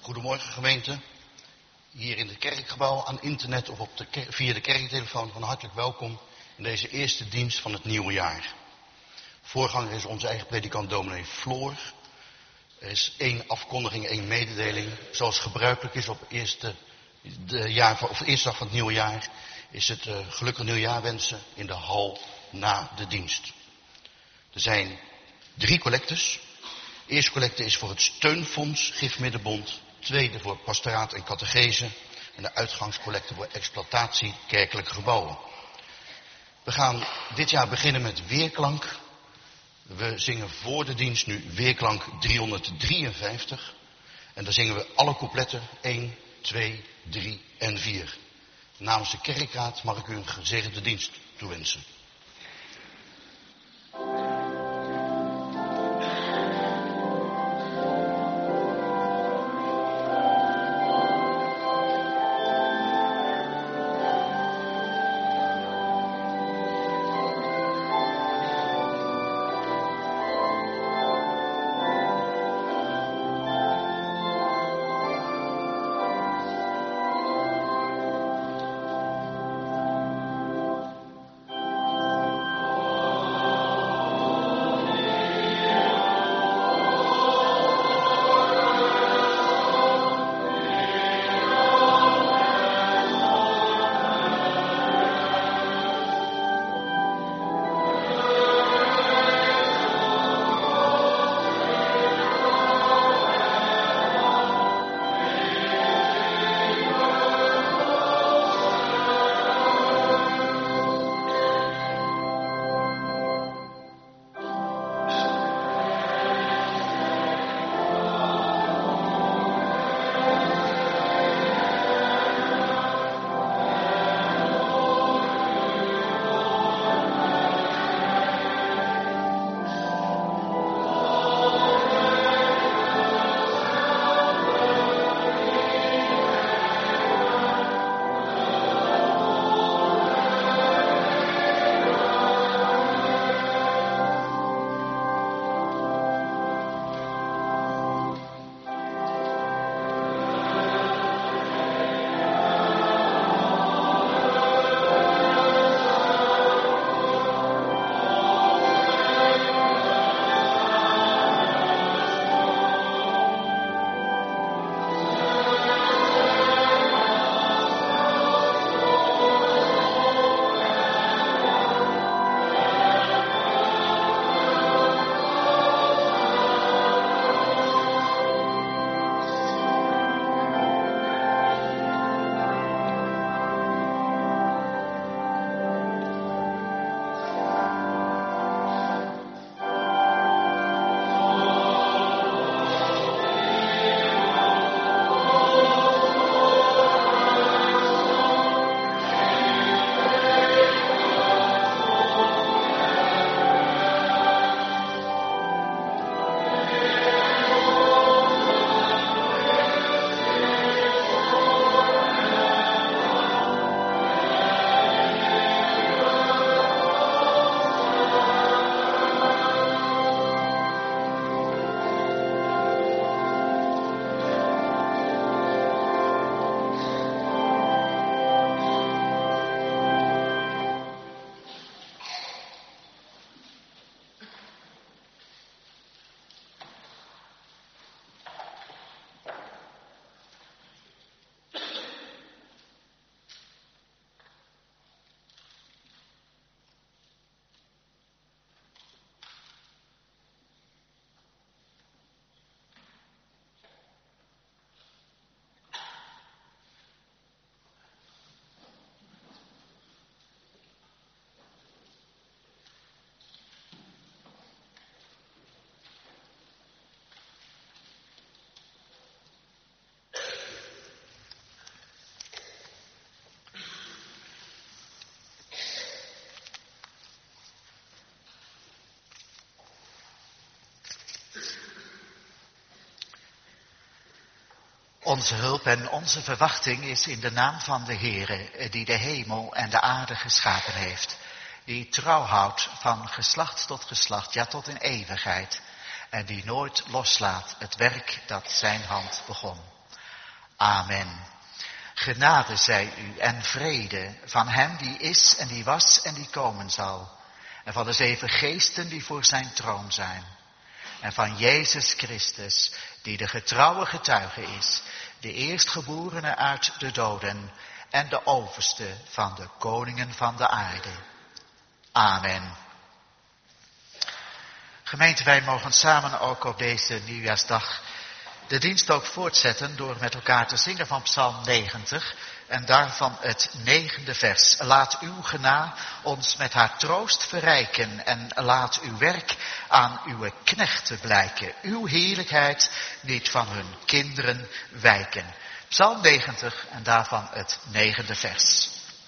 Goedemorgen gemeente, hier in het kerkgebouw, aan internet of via de kerktelefoon van hartelijk welkom in deze eerste dienst van het nieuwe jaar. Voorganger is onze eigen predikant dominee Floor. Er is 1 afkondiging, 1 mededeling. Zoals gebruikelijk is op de eerste dag van het nieuwe jaar is het gelukkig nieuwjaar wensen in de hal na de dienst. Er zijn 3 collectes. De eerste collecte is voor het Steunfonds Gifmiddenbond. Tweede voor pastoraat en catechese. En de uitgangscollecte voor exploitatie kerkelijke gebouwen. We gaan dit jaar beginnen met weerklank. We zingen voor de dienst nu weerklank 353. En dan zingen we alle coupletten 1, 2, 3 en 4. Namens de kerkraad mag ik u een gezegende dienst toewensen. Onze hulp en onze verwachting is in de naam van de Heere, die de hemel en de aarde geschapen heeft. Die trouw houdt van geslacht tot geslacht, ja tot in eeuwigheid. En die nooit loslaat het werk dat zijn hand begon. Amen. Genade zij u en vrede van hem die is en die was en die komen zal. En van de 7 geesten die voor zijn troon zijn. En van Jezus Christus, die de getrouwe getuige is, de eerstgeborene uit de doden en de overste van de koningen van de aarde. Amen. Gemeente, wij mogen samen ook op deze nieuwjaarsdag de dienst ook voortzetten door met elkaar te zingen van Psalm 90 en daarvan het 9e vers. Laat uw genade ons met haar troost verrijken en laat uw werk aan uw knechten blijken. Uw heerlijkheid niet van hun kinderen wijken. Psalm 90 en daarvan het 9e vers.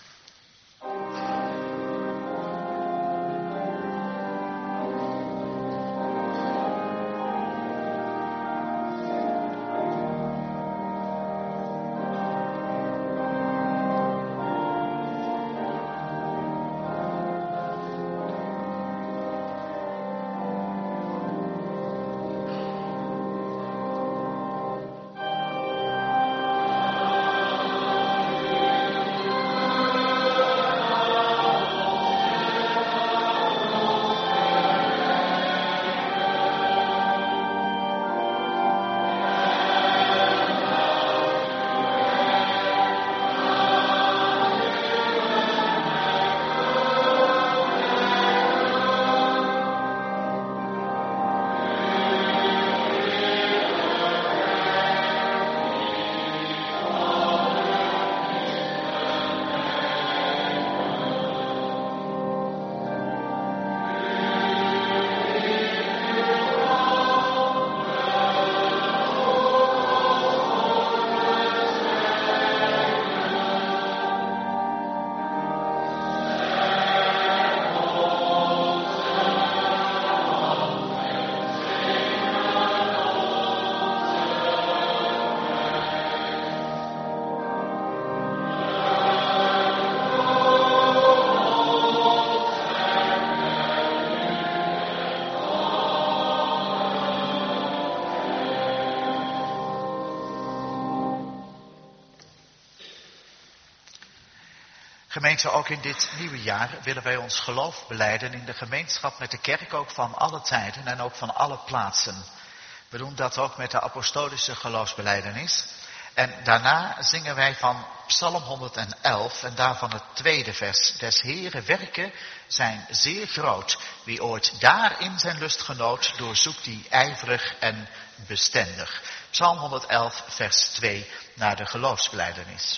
Gemeente, ook in dit nieuwe jaar willen wij ons geloof belijden in de gemeenschap met de kerk ook van alle tijden en ook van alle plaatsen. We doen dat ook met de apostolische geloofsbelijdenis. En daarna zingen wij van Psalm 111 en daarvan het 2e vers. Des Heeren werken zijn zeer groot. Wie ooit daarin zijn lust genoot, doorzoekt die ijverig en bestendig. Psalm 111 vers 2 naar de geloofsbelijdenis.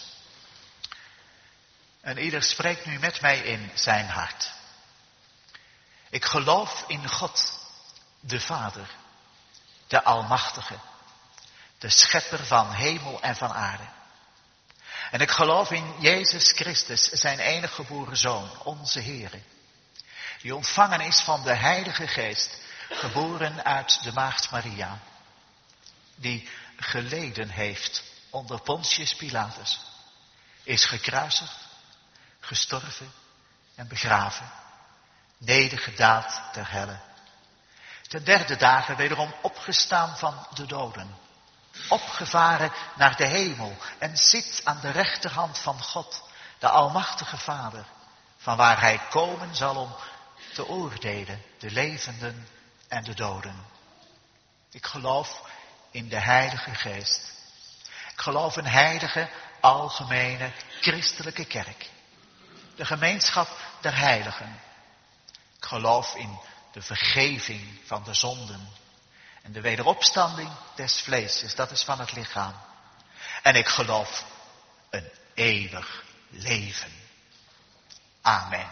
En ieder spreekt nu met mij in zijn hart. Ik geloof in God, de Vader, de Almachtige, de Schepper van hemel en van aarde. En ik geloof in Jezus Christus, zijn enige geboren Zoon, onze Heere, die ontvangen is van de Heilige Geest, geboren uit de Maagd Maria, die geleden heeft onder Pontius Pilatus, is gekruisigd, gestorven en begraven, nedergedaald ter helle. Ten 3e dagen wederom opgestaan van de doden, opgevaren naar de hemel en zit aan de rechterhand van God, de Almachtige Vader, van waar hij komen zal om te oordelen, de levenden en de doden. Ik geloof in de Heilige Geest. Ik geloof in heilige, algemene, christelijke kerk. De gemeenschap der heiligen. Ik geloof in de vergeving van de zonden. En de wederopstanding des vleeses, dat is van het lichaam. En ik geloof een eeuwig leven. Amen.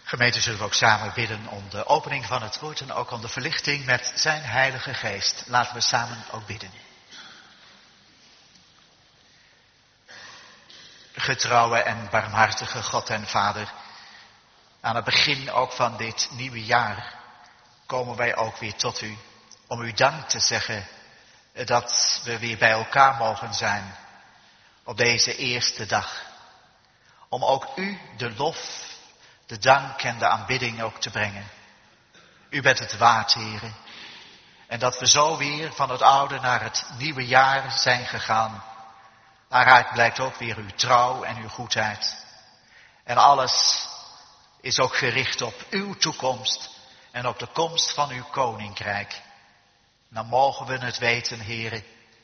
Gemeente, zullen we ook samen bidden om de opening van het woord en ook om de verlichting met zijn Heilige Geest. Laten we samen ook bidden. Getrouwe en barmhartige God en Vader, aan het begin ook van dit nieuwe jaar komen wij ook weer tot u om u dank te zeggen dat we weer bij elkaar mogen zijn op deze eerste dag. Om ook u de lof, de dank en de aanbidding ook te brengen. U bent het waard, Heere. En dat we zo weer van het oude naar het nieuwe jaar zijn gegaan. Daaruit blijkt ook weer uw trouw en uw goedheid. En alles is ook gericht op uw toekomst en op de komst van uw koninkrijk. Dan mogen we het weten, Heere,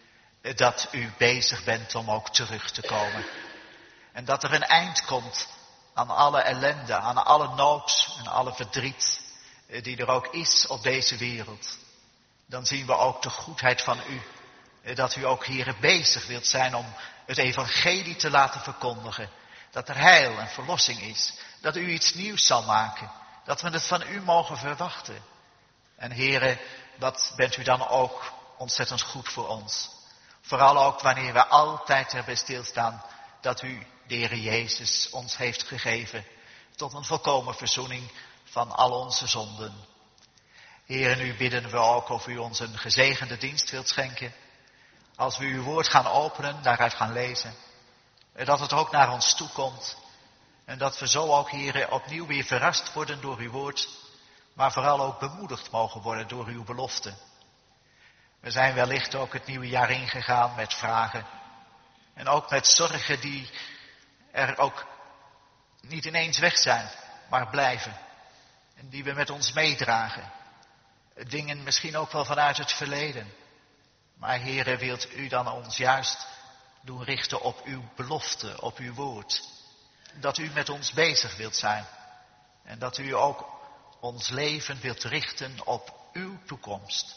dat u bezig bent om ook terug te komen. En dat er een eind komt aan alle ellende, aan alle nood en alle verdriet die er ook is op deze wereld. Dan zien we ook de goedheid van u. Dat u ook, Heere, bezig wilt zijn om het evangelie te laten verkondigen. Dat er heil en verlossing is. Dat u iets nieuws zal maken. Dat we het van u mogen verwachten. En Heere, wat bent u dan ook ontzettend goed voor ons. Vooral ook wanneer we altijd erbij stilstaan dat u, de Heere Jezus, ons heeft gegeven tot een volkomen verzoening van al onze zonden. Heere, nu bidden we ook of u ons een gezegende dienst wilt schenken. Als we uw woord gaan openen, daaruit gaan lezen. Dat het ook naar ons toe komt. En dat we zo ook, Heere, opnieuw weer verrast worden door uw woord. Maar vooral ook bemoedigd mogen worden door uw belofte. We zijn wellicht ook het nieuwe jaar ingegaan met vragen. En ook met zorgen die er ook niet ineens weg zijn, maar blijven. En die we met ons meedragen. Dingen misschien ook wel vanuit het verleden. Maar Heere, wilt u dan ons juist doen richten op uw belofte, op uw woord. Dat u met ons bezig wilt zijn. En dat u ook ons leven wilt richten op uw toekomst.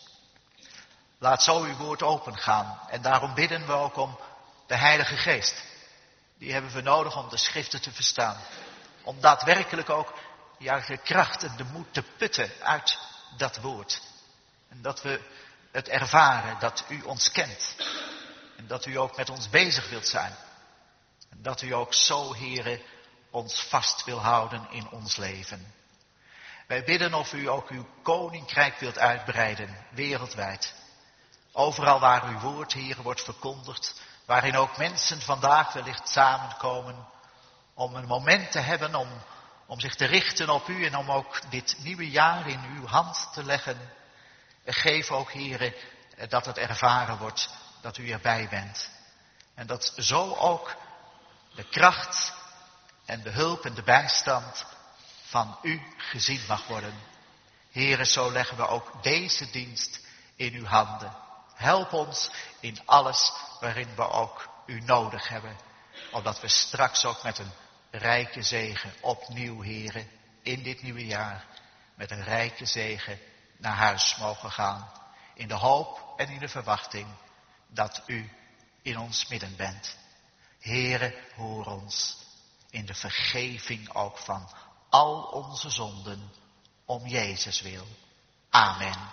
Laat zo uw woord opengaan. En daarom bidden we ook om de Heilige Geest. Die hebben we nodig om de schriften te verstaan. Om daadwerkelijk ook de kracht en de moed te putten uit dat woord. En dat we het ervaren dat u ons kent. En dat u ook met ons bezig wilt zijn. En dat u ook zo, Heere, ons vast wil houden in ons leven. Wij bidden of u ook uw koninkrijk wilt uitbreiden, wereldwijd. Overal waar uw woord, Heere, wordt verkondigd. Waarin ook mensen vandaag wellicht samenkomen. Om een moment te hebben om zich te richten op u. En om ook dit nieuwe jaar in uw hand te leggen. Geef ook, Heere, dat het ervaren wordt dat u erbij bent. En dat zo ook de kracht en de hulp en de bijstand van u gezien mag worden. Heere, zo leggen we ook deze dienst in uw handen. Help ons in alles waarin we ook u nodig hebben. Opdat we straks ook met een rijke zegen opnieuw, Heere, in dit nieuwe jaar. Met een rijke zegen naar huis mogen gaan. In de hoop en in de verwachting dat u in ons midden bent. Heere, hoor ons in de vergeving ook van al onze zonden om Jezus wil. Amen.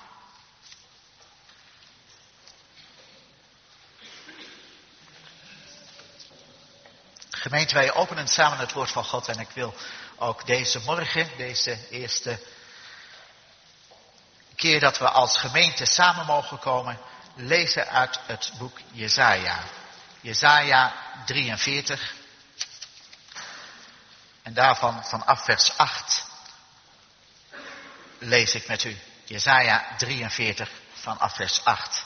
Gemeente, wij openen samen het woord van God en ik wil ook deze morgen, deze eerste keer dat we als gemeente samen mogen komen, lezen uit het boek Jesaja. Jesaja 43. En daarvan vanaf vers 8 lees ik met u. Jesaja 43 vanaf vers 8.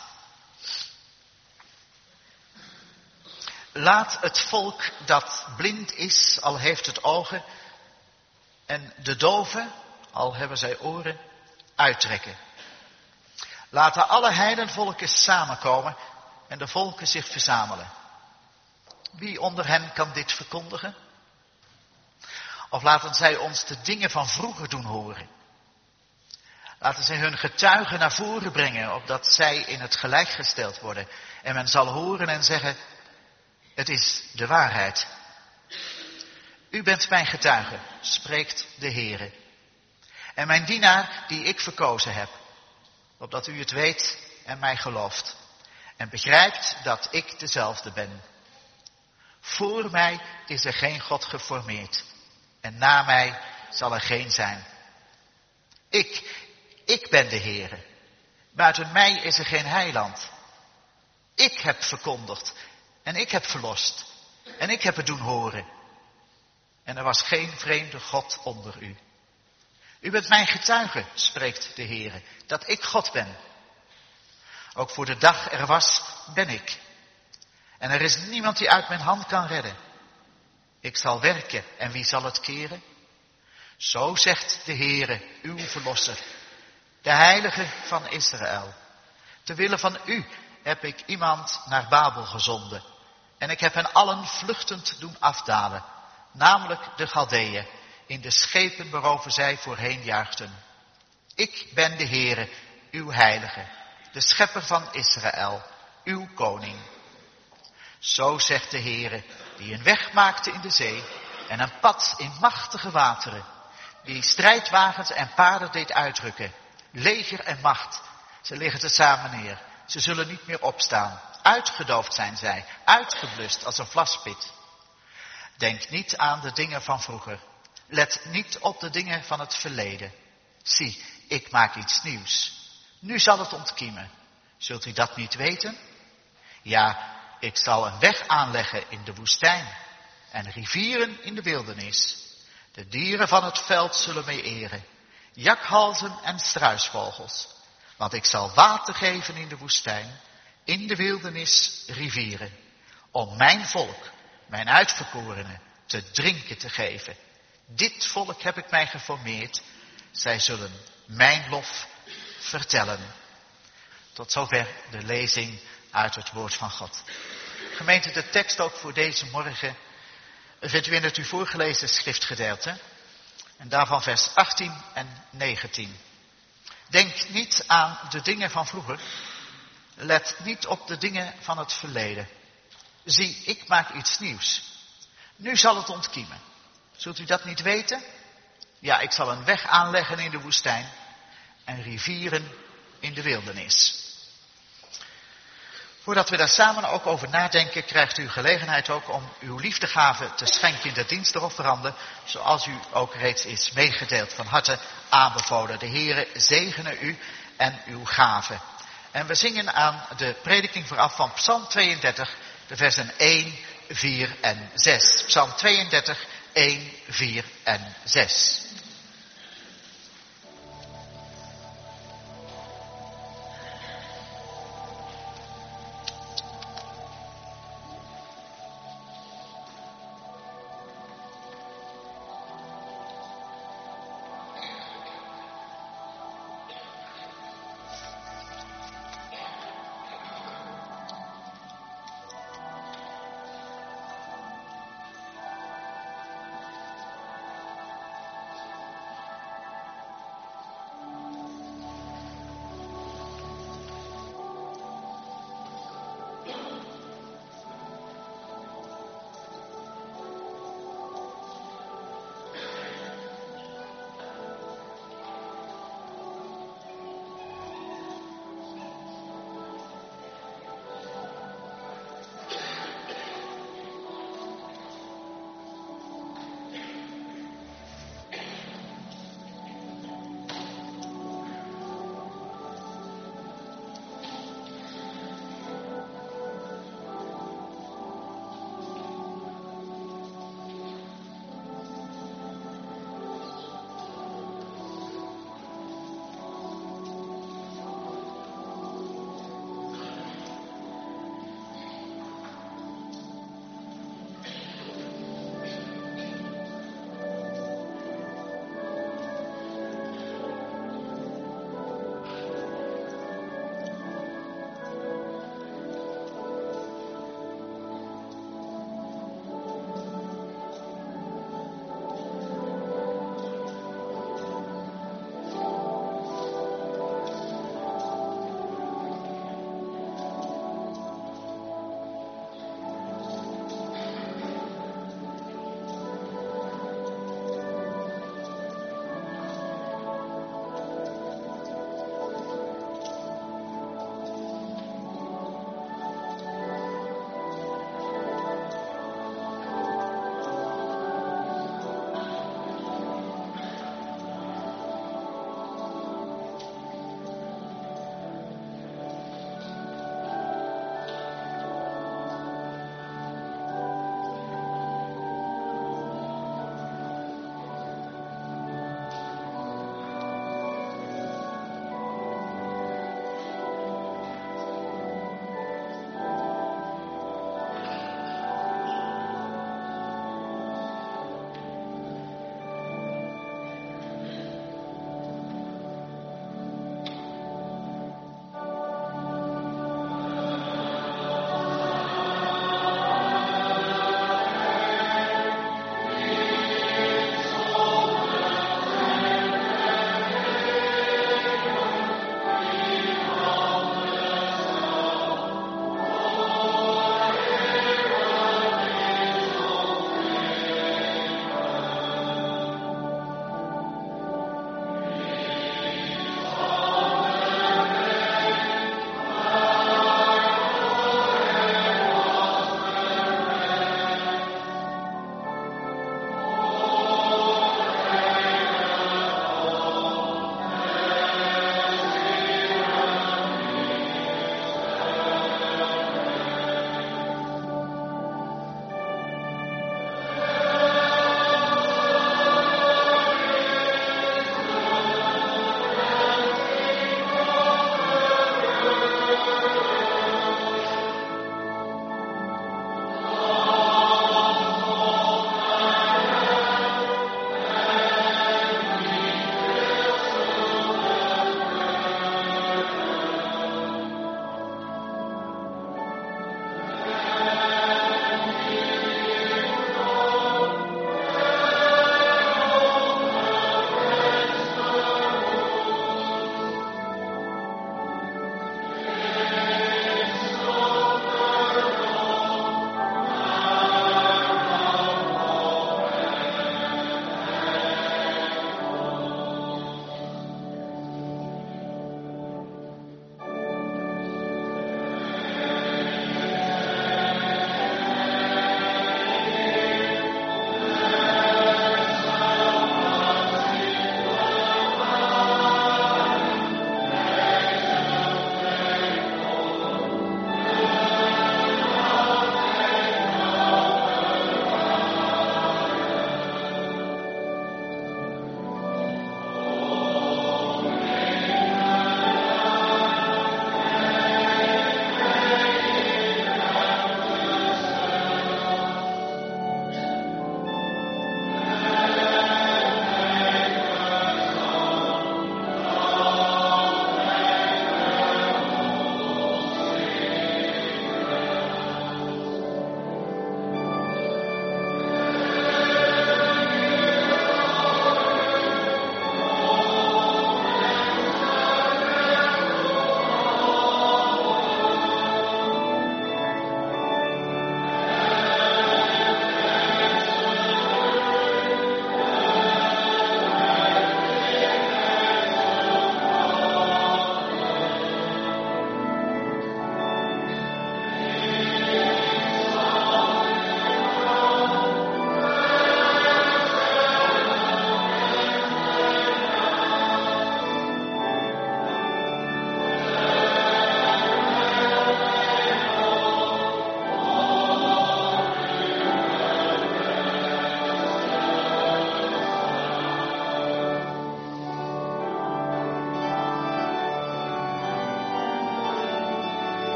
Laat het volk dat blind is, al heeft het ogen, en de doven, al hebben zij oren, uittrekken. Laten alle heidenvolken samenkomen en de volken zich verzamelen. Wie onder hen kan dit verkondigen? Of laten zij ons de dingen van vroeger doen horen? Laten zij hun getuigen naar voren brengen, opdat zij in het gelijk gesteld worden. En men zal horen en zeggen, het is de waarheid. U bent mijn getuige, spreekt de Heere. En mijn dienaar die ik verkozen heb, opdat u het weet en mij gelooft. En begrijpt dat ik dezelfde ben. Voor mij is er geen God geformeerd. En na mij zal er geen zijn. Ik ben de Heere. Buiten mij is er geen heiland. Ik heb verkondigd. En ik heb verlost. En ik heb het doen horen. En er was geen vreemde God onder u. U bent mijn getuige, spreekt de Heere, dat ik God ben. Ook voor de dag er was, ben ik. En er is niemand die uit mijn hand kan redden. Ik zal werken en wie zal het keren? Zo zegt de Heere, uw verlosser, de heilige van Israël. Terwille van u heb ik iemand naar Babel gezonden. En ik heb hen allen vluchtend doen afdalen, namelijk de Galdeeën, in de schepen waarover zij voorheen juichten. Ik ben de Heere, uw heilige, de schepper van Israël, uw koning. Zo zegt de Heere, die een weg maakte in de zee en een pad in machtige wateren, die strijdwagens en paarden deed uitrukken, leger en macht, ze liggen tezamen neer, ze zullen niet meer opstaan, uitgedoofd zijn zij, uitgeblust als een vlaspit. Denk niet aan de dingen van vroeger, let niet op de dingen van het verleden. Zie, ik maak iets nieuws, nu zal het ontkiemen. Zult u dat niet weten? Ja, ik zal een weg aanleggen in de woestijn en rivieren in de wildernis. De dieren van het veld zullen mij eren, jakhalzen en struisvogels. Want ik zal water geven in de woestijn, in de wildernis rivieren. Om mijn volk, mijn uitverkorenen, te drinken te geven. Dit volk heb ik mij geformeerd, zij zullen mijn lof vertellen. Tot zover de lezing uit het woord van God. Gemeente, de tekst ook voor deze morgen vindt u in het u voorgelezen schriftgedeelte. En daarvan vers 18 en 19. Denk niet aan de dingen van vroeger. Let niet op de dingen van het verleden. Zie, ik maak iets nieuws. Nu zal het ontkiemen. Zult u dat niet weten? Ja, ik zal een weg aanleggen in de woestijn en rivieren in de wildernis. Voordat we daar samen ook over nadenken, krijgt u gelegenheid ook om uw liefdegave te schenken in de dienstofferanden, zoals u ook reeds is meegedeeld, van harte aanbevolen. De Heere zegene u en uw gave. En we zingen aan de prediking vooraf van Psalm 32, de versen 1, 4 en 6. Psalm 32, 1, 4 en 6.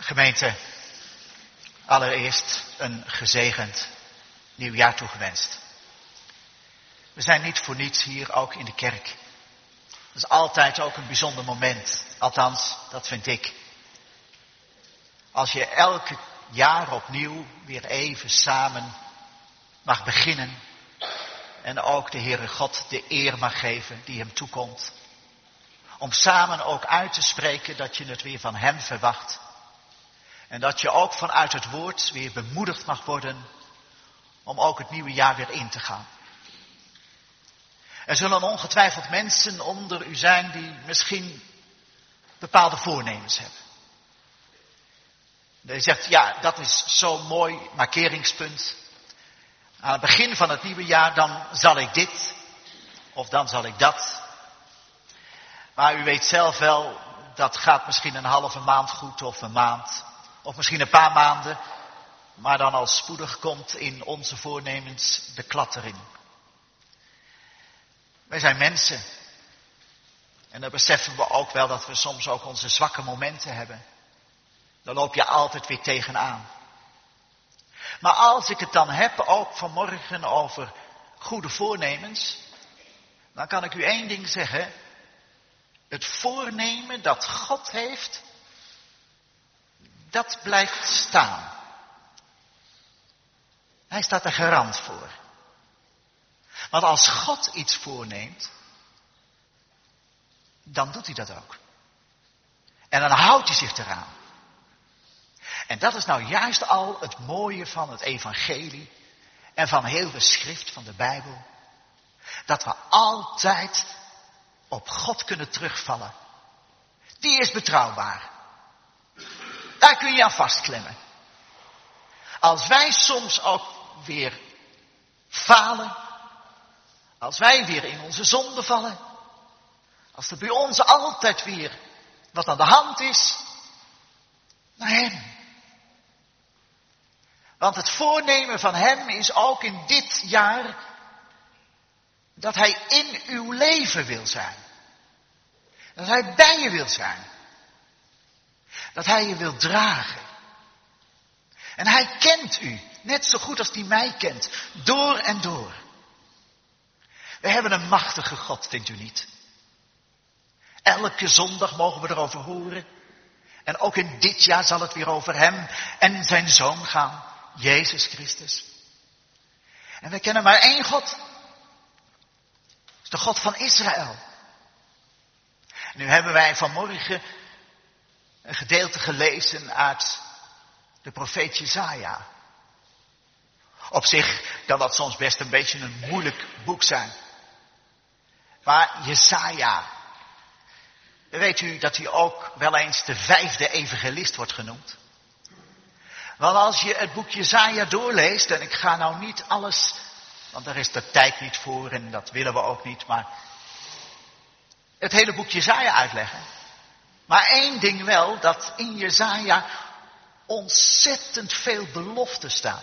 Gemeente, allereerst een gezegend nieuwjaar toegewenst. We zijn niet voor niets hier ook in de kerk. Dat is altijd ook een bijzonder moment. Althans, dat vind ik. Als je elke jaar opnieuw weer even samen mag beginnen. En ook de Heere God de eer mag geven die hem toekomt. Om samen ook uit te spreken dat je het weer van hem verwacht. En dat je ook vanuit het woord weer bemoedigd mag worden om ook het nieuwe jaar weer in te gaan. Er zullen ongetwijfeld mensen onder u zijn die misschien bepaalde voornemens hebben. Je zegt, ja, dat is zo'n mooi markeringspunt. Aan het begin van het nieuwe jaar, dan zal ik dit, of dan zal ik dat. Maar u weet zelf wel, dat gaat misschien een halve maand goed, of een maand, of misschien een paar maanden. Maar dan al spoedig komt in onze voornemens de klattering. Wij zijn mensen. En dan beseffen we ook wel dat we soms ook onze zwakke momenten hebben. Dan loop je altijd weer tegenaan. Maar als ik het dan heb, ook vanmorgen over goede voornemens, dan kan ik u één ding zeggen. Het voornemen dat God heeft, dat blijft staan. Hij staat er garant voor. Want als God iets voorneemt, dan doet hij dat ook. En dan houdt hij zich eraan. En dat is nou juist al het mooie van het evangelie en van heel de schrift van de Bijbel. Dat we altijd op God kunnen terugvallen. Die is betrouwbaar. Daar kun je aan vastklemmen. Als wij soms ook weer falen, als wij weer in onze zonde vallen, als er bij ons altijd weer wat aan de hand is, naar hem. Want het voornemen van hem is ook in dit jaar dat hij in uw leven wil zijn. Dat hij bij je wil zijn. Dat hij je wil dragen. En hij kent u, net zo goed als hij mij kent, door en door. We hebben een machtige God, vindt u niet? Elke zondag mogen we erover horen. En ook in dit jaar zal het weer over hem en zijn zoon gaan, Jezus Christus. En we kennen maar één God. Dat is de God van Israël. En nu hebben wij vanmorgen een gedeelte gelezen uit de profeet Jesaja. Op zich kan dat soms best een beetje een moeilijk boek zijn. Maar Jesaja, weet u dat hij ook wel eens de 5e evangelist wordt genoemd? Want als je het boek Jesaja doorleest, en ik ga nou niet alles, want daar is de tijd niet voor en dat willen we ook niet, maar het hele boek Jesaja uitleggen. Maar één ding wel, dat in Jesaja ontzettend veel beloften staan.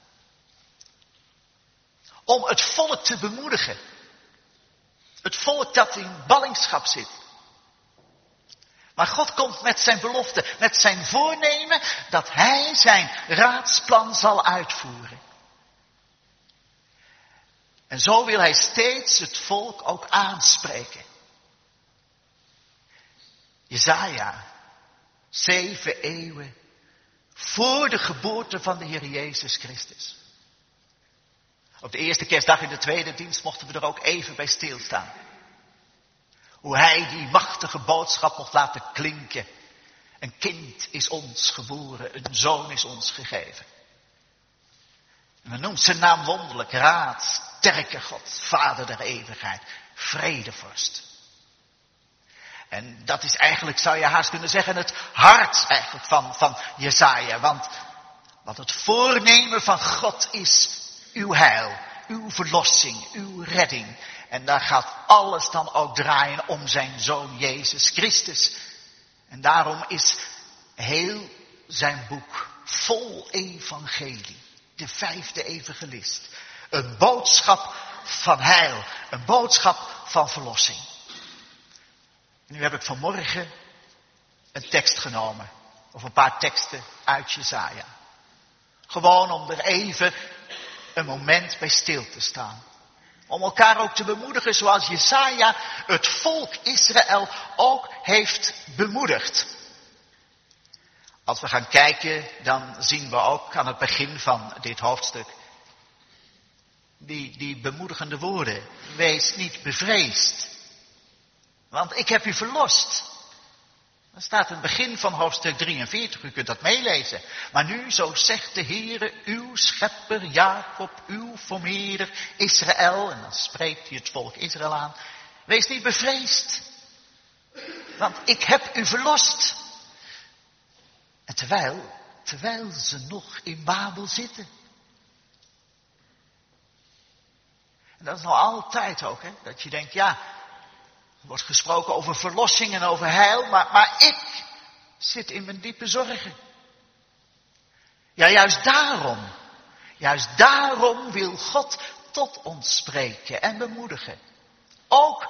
Om het volk te bemoedigen. Het volk dat in ballingschap zit. Maar God komt met zijn belofte, met zijn voornemen, dat hij zijn raadsplan zal uitvoeren. En zo wil hij steeds het volk ook aanspreken. Jesaja, 7 eeuwen voor de geboorte van de Heer Jezus Christus. Op de eerste kerstdag in de tweede dienst mochten we er ook even bij stilstaan. Hoe hij die machtige boodschap mocht laten klinken. Een kind is ons geboren, een zoon is ons gegeven. En men noemt zijn naam wonderlijk, Raad, sterke God, Vader der eeuwigheid, Vredevorst. En dat is eigenlijk, zou je haast kunnen zeggen, het hart eigenlijk van Jesaja. Want het voornemen van God is uw heil, uw verlossing, uw redding. En daar gaat alles dan ook draaien om zijn zoon Jezus Christus. En daarom is heel zijn boek vol evangelie. De 5e evangelist. Een boodschap van heil. Een boodschap van verlossing. En nu heb ik vanmorgen een tekst genomen. Of een paar teksten uit Jesaja. Gewoon om er even een moment bij stil te staan. Om elkaar ook te bemoedigen zoals Jesaja het volk Israël ook heeft bemoedigd. Als we gaan kijken, dan zien we ook aan het begin van dit hoofdstuk die bemoedigende woorden. Wees niet bevreesd, want ik heb u verlost. Dat staat in het begin van hoofdstuk 43, u kunt dat meelezen. Maar nu, zo zegt de Heere, uw schepper Jacob, uw vermeerder Israël. En dan spreekt hij het volk Israël aan. Wees niet bevreesd, want ik heb u verlost. En terwijl ze nog in Babel zitten. En dat is nou altijd ook, hè, dat je denkt, ja, er wordt gesproken over verlossing en over heil, maar ik zit in mijn diepe zorgen. Ja, juist daarom wil God tot ons spreken en bemoedigen. Ook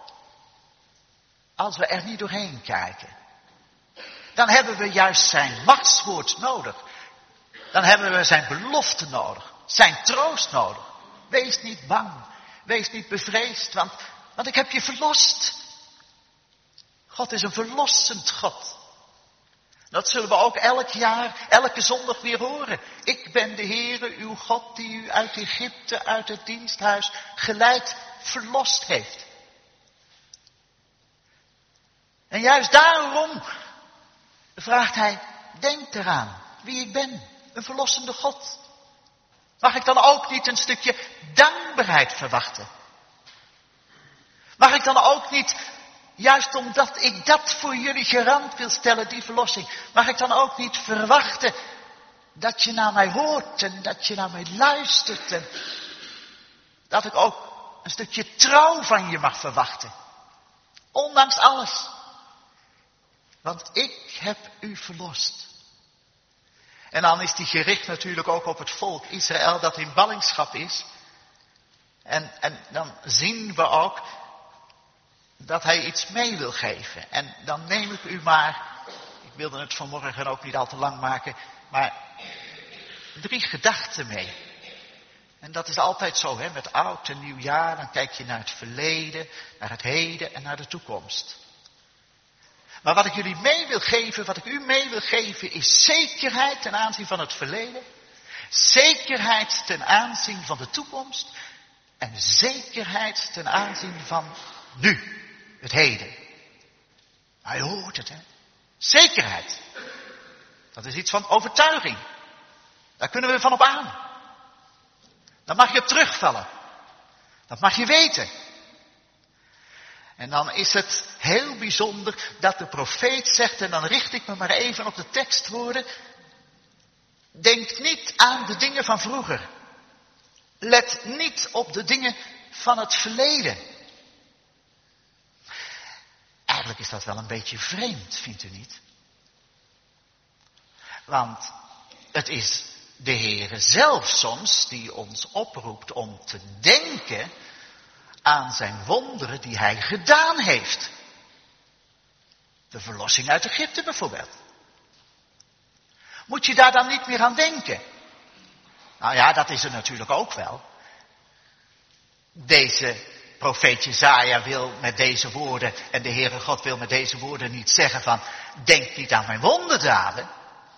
als we er niet doorheen kijken. Dan hebben we juist zijn machtswoord nodig. Dan hebben we zijn belofte nodig. Zijn troost nodig. Wees niet bang. Wees niet bevreesd, want ik heb je verlost. God is een verlossend God. Dat zullen we ook elk jaar, elke zondag weer horen. Ik ben de Heere, uw God, die u uit Egypte, uit het diensthuis geleid, verlost heeft. En juist daarom vraagt hij, denk eraan wie ik ben, een verlossende God. Mag ik dan ook niet een stukje dankbaarheid verwachten? Mag ik dan ook niet, juist omdat ik dat voor jullie garant wil stellen, die verlossing, mag ik dan ook niet verwachten dat je naar mij hoort en dat je naar mij luistert en dat ik ook een stukje trouw van je mag verwachten? Ondanks alles. Want ik heb u verlost. En dan is die gericht natuurlijk ook op het volk Israël dat in ballingschap is. En dan zien we ook dat hij iets mee wil geven. En dan neem ik u maar, ik wilde het vanmorgen ook niet al te lang maken, maar 3 gedachten mee. En dat is altijd zo, hè, met oud en nieuw jaar, dan kijk je naar het verleden, naar het heden en naar de toekomst. Maar wat ik jullie mee wil geven, wat ik u mee wil geven, is zekerheid ten aanzien van het verleden. Zekerheid ten aanzien van de toekomst. En zekerheid ten aanzien van nu, het heden. Maar je hoort het, hè. Zekerheid. Dat is iets van overtuiging. Daar kunnen we van op aan. Daar mag je op terugvallen. Dat mag je weten. En dan is het heel bijzonder dat de profeet zegt, en dan richt ik me maar even op de tekstwoorden. Denk niet aan de dingen van vroeger. Let niet op de dingen van het verleden. Eigenlijk is dat wel een beetje vreemd, vindt u niet? Want het is de Heere zelf soms die ons oproept om te denken aan zijn wonderen die hij gedaan heeft. De verlossing uit Egypte bijvoorbeeld. Moet je daar dan niet meer aan denken? Nou ja, dat is er natuurlijk ook wel. Deze profeet Jesaja wil met deze woorden, en de Heere God wil met deze woorden niet zeggen van, denk niet aan mijn wonderdaden.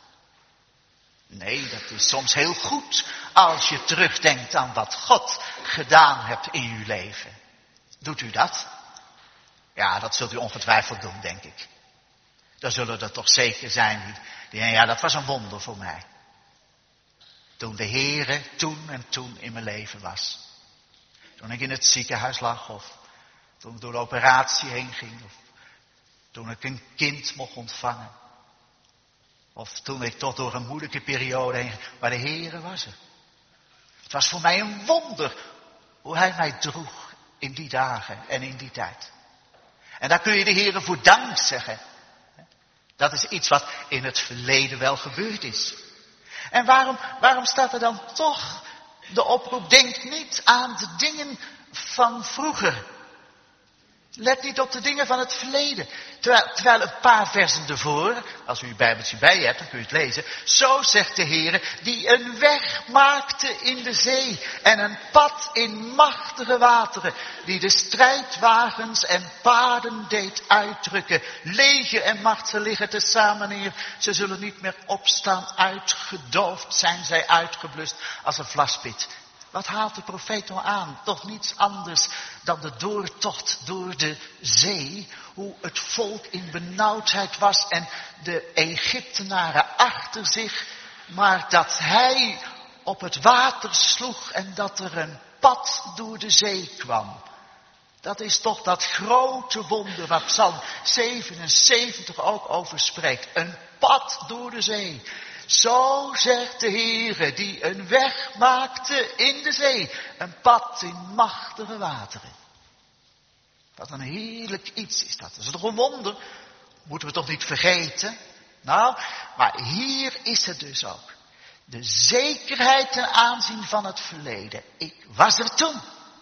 Nee, dat is soms heel goed als je terugdenkt aan wat God gedaan hebt in uw leven. Doet u dat? Ja, dat zult u ongetwijfeld doen, denk ik. Dan zullen er toch zeker zijn die denken, ja, dat was een wonder voor mij. Toen de Heere toen in mijn leven was. Toen ik in het ziekenhuis lag, of toen ik door de operatie heen ging, of toen ik een kind mocht ontvangen. Of toen ik toch door een moeilijke periode heen ging, maar de Heere was er. Het was voor mij een wonder hoe hij mij droeg in die dagen en in die tijd. En daar kun je de Heere voor dank zeggen. Dat is iets wat in het verleden wel gebeurd is. En waarom staat er dan toch de oproep, denk niet aan de dingen van vroeger. Let niet op de dingen van het verleden. Terwijl een paar versen ervoor, als u uw Bijbeltje bij hebt, dan kun je het lezen. Zo zegt de Heere, die een weg maakte in de zee en een pad in machtige wateren. Die de strijdwagens en paarden deed uitdrukken. Leger en macht, ze liggen tezamen neer. Ze zullen niet meer opstaan, uitgedoofd zijn zij uitgeblust als een vlaspit. Wat haalt de profeet nou aan? Toch niets anders dan de doortocht door de zee. Hoe het volk in benauwdheid was en de Egyptenaren achter zich. Maar dat hij op het water sloeg en dat er een pad door de zee kwam. Dat is toch dat grote wonder waar Psalm 77 ook over spreekt. Een pad door de zee. Zo zegt de Heere, die een weg maakte in de zee. Een pad in machtige wateren. Wat een heerlijk iets is dat. Dat is toch een wonder? Moeten we toch niet vergeten? Nou, maar hier is het dus ook. De zekerheid ten aanzien van het verleden. Ik was er toen.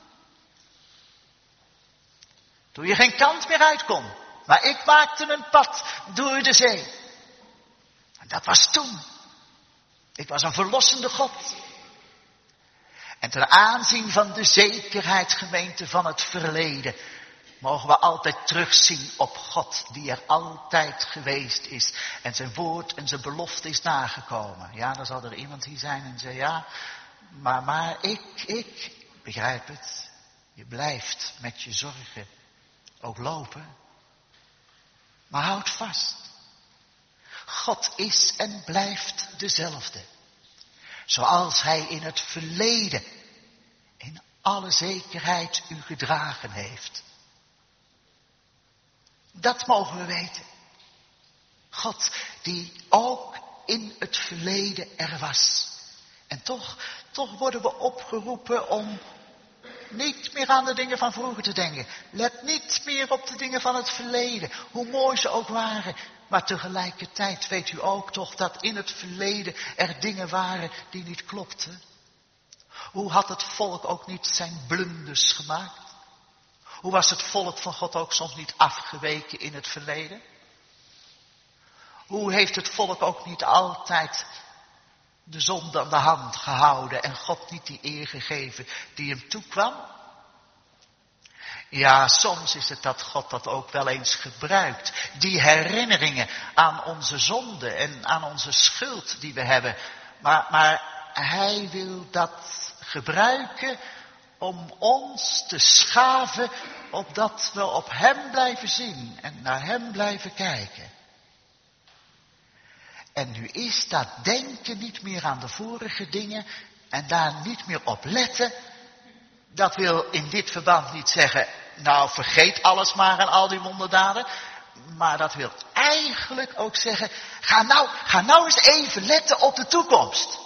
Toen je geen kant meer uit kon. Maar ik maakte een pad door de zee. En dat was toen. Ik was een verlossende God. En ten aanzien van de zekerheid, gemeente, van het verleden, mogen we altijd terugzien op God, die er altijd geweest is. En zijn woord en zijn belofte is nagekomen. Ja, dan zal er iemand hier zijn en zeggen, ja, maar ik begrijp het. Je blijft met je zorgen ook lopen. Maar houd vast. God is en blijft dezelfde. Zoals hij in het verleden in alle zekerheid u gedragen heeft. Dat mogen we weten. God die ook in het verleden er was. En toch worden we opgeroepen om niet meer aan de dingen van vroeger te denken. Let niet meer op de dingen van het verleden, hoe mooi ze ook waren. Maar tegelijkertijd weet u ook toch dat in het verleden er dingen waren die niet klopten. Hoe had het volk ook niet zijn blunders gemaakt? Hoe was het volk van God ook soms niet afgeweken in het verleden? Hoe heeft het volk ook niet altijd de zonde aan de hand gehouden en God niet die eer gegeven die hem toekwam? Ja, soms is het dat God dat ook wel eens gebruikt. Die herinneringen aan onze zonde en aan onze schuld die we hebben. Maar hij wil dat gebruiken om ons te schaven, opdat we op hem blijven zien en naar hem blijven kijken. En nu is dat denken niet meer aan de vorige dingen en daar niet meer op letten. Dat wil in dit verband niet zeggen, nou vergeet alles maar en al die wonderdaden. Maar dat wil eigenlijk ook zeggen, ga nou eens even letten op de toekomst.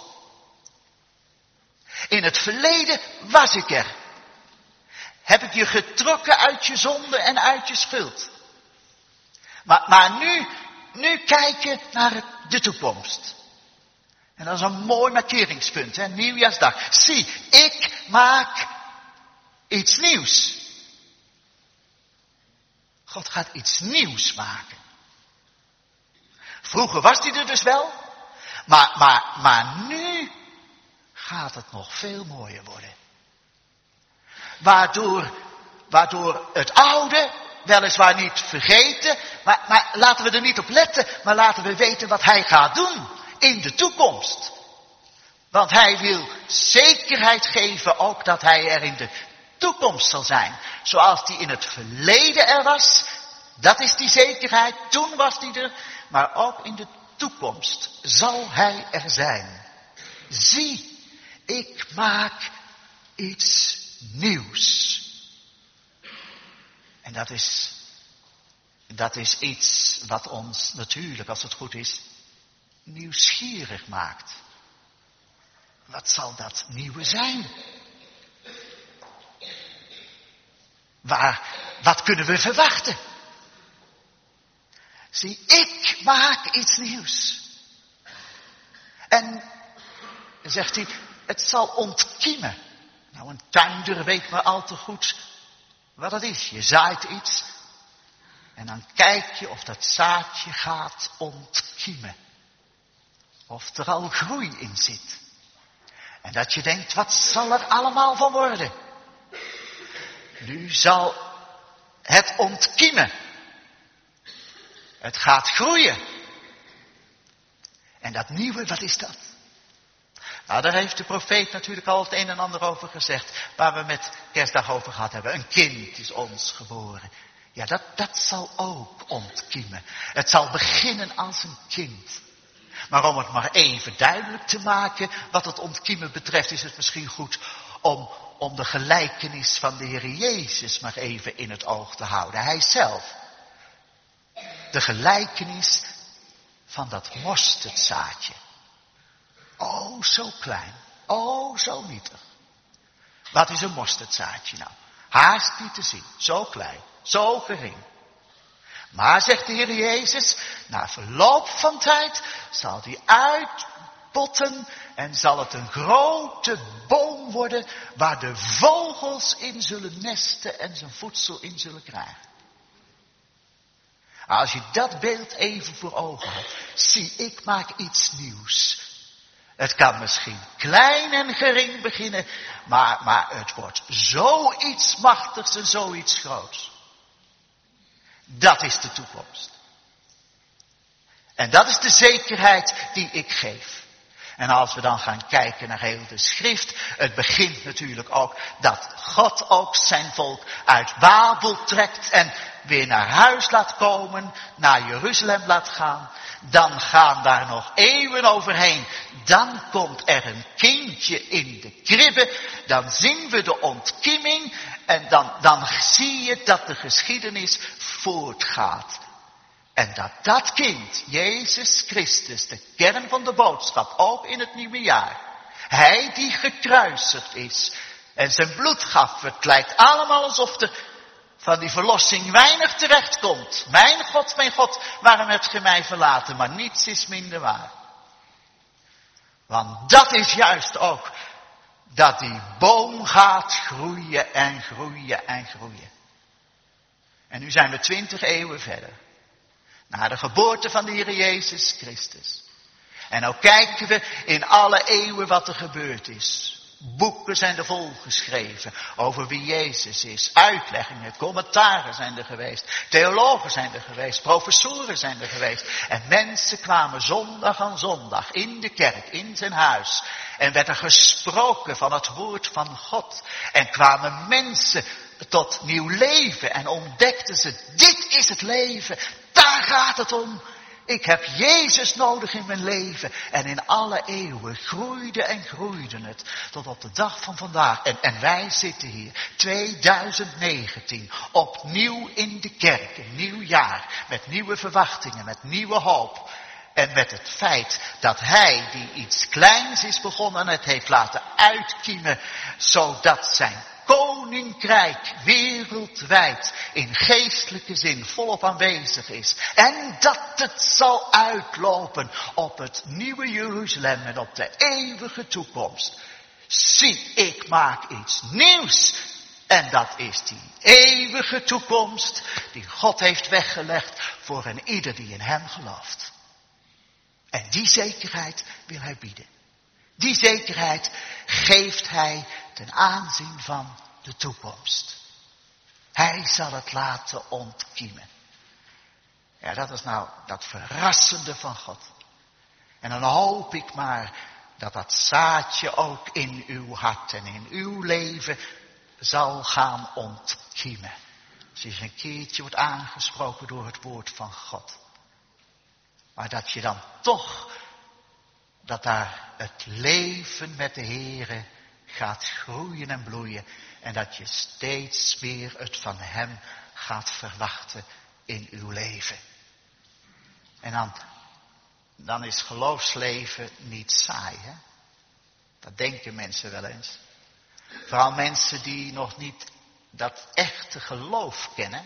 In het verleden was ik er. Heb ik je getrokken uit je zonde en uit je schuld. Maar nu kijken naar de toekomst. En dat is een mooi markeringspunt, hè? Nieuwjaarsdag. Zie, ik maak iets nieuws. God gaat iets nieuws maken. Vroeger was hij er dus wel. Maar nu gaat het nog veel mooier worden. Waardoor het oude weliswaar niet vergeten. Maar laten we er niet op letten. Maar laten we weten wat hij gaat doen in de toekomst. Want hij wil zekerheid geven ook dat hij er in de toekomst zal zijn. Zoals die in het verleden er was. Dat is die zekerheid. Toen was die er. Maar ook in de toekomst zal hij er zijn. Zie, ik maak iets nieuws. En dat is iets wat ons natuurlijk, als het goed is, nieuwsgierig maakt. Wat zal dat nieuwe zijn? Wat kunnen we verwachten? Zie, ik maak iets nieuws. En, zegt hij, het zal ontkiemen. Nou, een tuinder weet maar al te goed wat het is. Je zaait iets en dan kijk je of dat zaadje gaat ontkiemen. Of er al groei in zit. En dat je denkt, wat zal er allemaal van worden? Nu zal het ontkiemen. Het gaat groeien. En dat nieuwe, wat is dat? Nou, daar heeft de profeet natuurlijk al het een en ander over gezegd. Waar we met kerstdag over gehad hebben. Een kind is ons geboren. Ja, dat zal ook ontkiemen. Het zal beginnen als een kind. Maar om het maar even duidelijk te maken wat het ontkiemen betreft, is het misschien goed om de gelijkenis van de Heer Jezus maar even in het oog te houden. Hij zelf. De gelijkenis van dat mosterdzaadje. Oh, zo klein. Oh, zo nietig. Wat is een mosterdzaadje nou? Haast niet te zien. Zo klein. Zo gering. Maar, zegt de Heer Jezus, na verloop van tijd zal die uitbotten en zal het een grote boom worden waar de vogels in zullen nesten en zijn voedsel in zullen krijgen. Als je dat beeld even voor ogen houdt, zie, ik maak iets nieuws. Het kan misschien klein en gering beginnen, maar het wordt zoiets machtigs en zoiets groots. Dat is de toekomst. En dat is de zekerheid die ik geef. En als we dan gaan kijken naar heel de schrift, het begint natuurlijk ook dat God ook zijn volk uit Babel trekt en weer naar huis laat komen, naar Jeruzalem laat gaan. Dan gaan daar nog eeuwen overheen. Dan komt er een kindje in de kribbe. Dan zien we de ontkieming. En dan zie je dat de geschiedenis voortgaat. En dat kind, Jezus Christus, de kern van de boodschap, ook in het nieuwe jaar. Hij die gekruisigd is en zijn bloed gaf. Het lijkt allemaal alsof er van die verlossing weinig terecht komt. Mijn God, waarom hebt ge mij verlaten? Maar niets is minder waar. Want dat is juist ook dat die boom gaat groeien en groeien en groeien. En nu zijn we 20 eeuwen verder. Na de geboorte van de Heer Jezus Christus. En nou kijken we in alle eeuwen wat er gebeurd is. Boeken zijn er volgeschreven over wie Jezus is. Uitleggingen, commentaren zijn er geweest. Theologen zijn er geweest. Professoren zijn er geweest. En mensen kwamen zondag aan zondag in de kerk, in zijn huis. En werd er gesproken van het woord van God. En kwamen mensen tot nieuw leven. En ontdekten ze, dit is het leven. Daar gaat het om. Ik heb Jezus nodig in mijn leven. En in alle eeuwen groeide en groeide het. Tot op de dag van vandaag. En wij zitten hier. 2019. Opnieuw in de kerk. Een nieuw jaar. Met nieuwe verwachtingen. Met nieuwe hoop. En met het feit dat hij die iets kleins is begonnen. Het heeft laten uitkiemen. Zodat zijn koninkrijk wereldwijd in geestelijke zin volop aanwezig is. En dat het zal uitlopen op het nieuwe Jeruzalem en op de eeuwige toekomst. Zie, ik maak iets nieuws. En dat is die eeuwige toekomst die God heeft weggelegd voor een ieder die in hem gelooft. En die zekerheid wil hij bieden. Die zekerheid geeft hij ten aanzien van de toekomst. Hij zal het laten ontkiemen. Ja, dat is nou dat verrassende van God. En dan hoop ik maar dat dat zaadje ook in uw hart en in uw leven zal gaan ontkiemen. Als je eens een keertje wordt aangesproken door het woord van God. Maar dat je dan toch, dat daar het leven met de Heere gaat groeien en bloeien. En dat je steeds meer het van hem gaat verwachten in uw leven. En dan is geloofsleven niet saai, hè? Dat denken mensen wel eens. Vooral mensen die nog niet dat echte geloof kennen.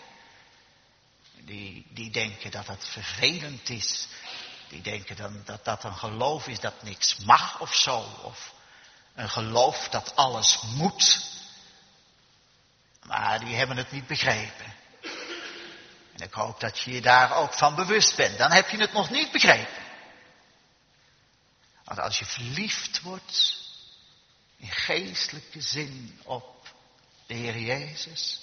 Die denken dat het vervelend is. Die denken dan dat dat een geloof is dat niks mag of zo. Of een geloof dat alles moet. Maar die hebben het niet begrepen. En ik hoop dat je je daar ook van bewust bent. Dan heb je het nog niet begrepen. Want als je verliefd wordt, in geestelijke zin op de Heer Jezus,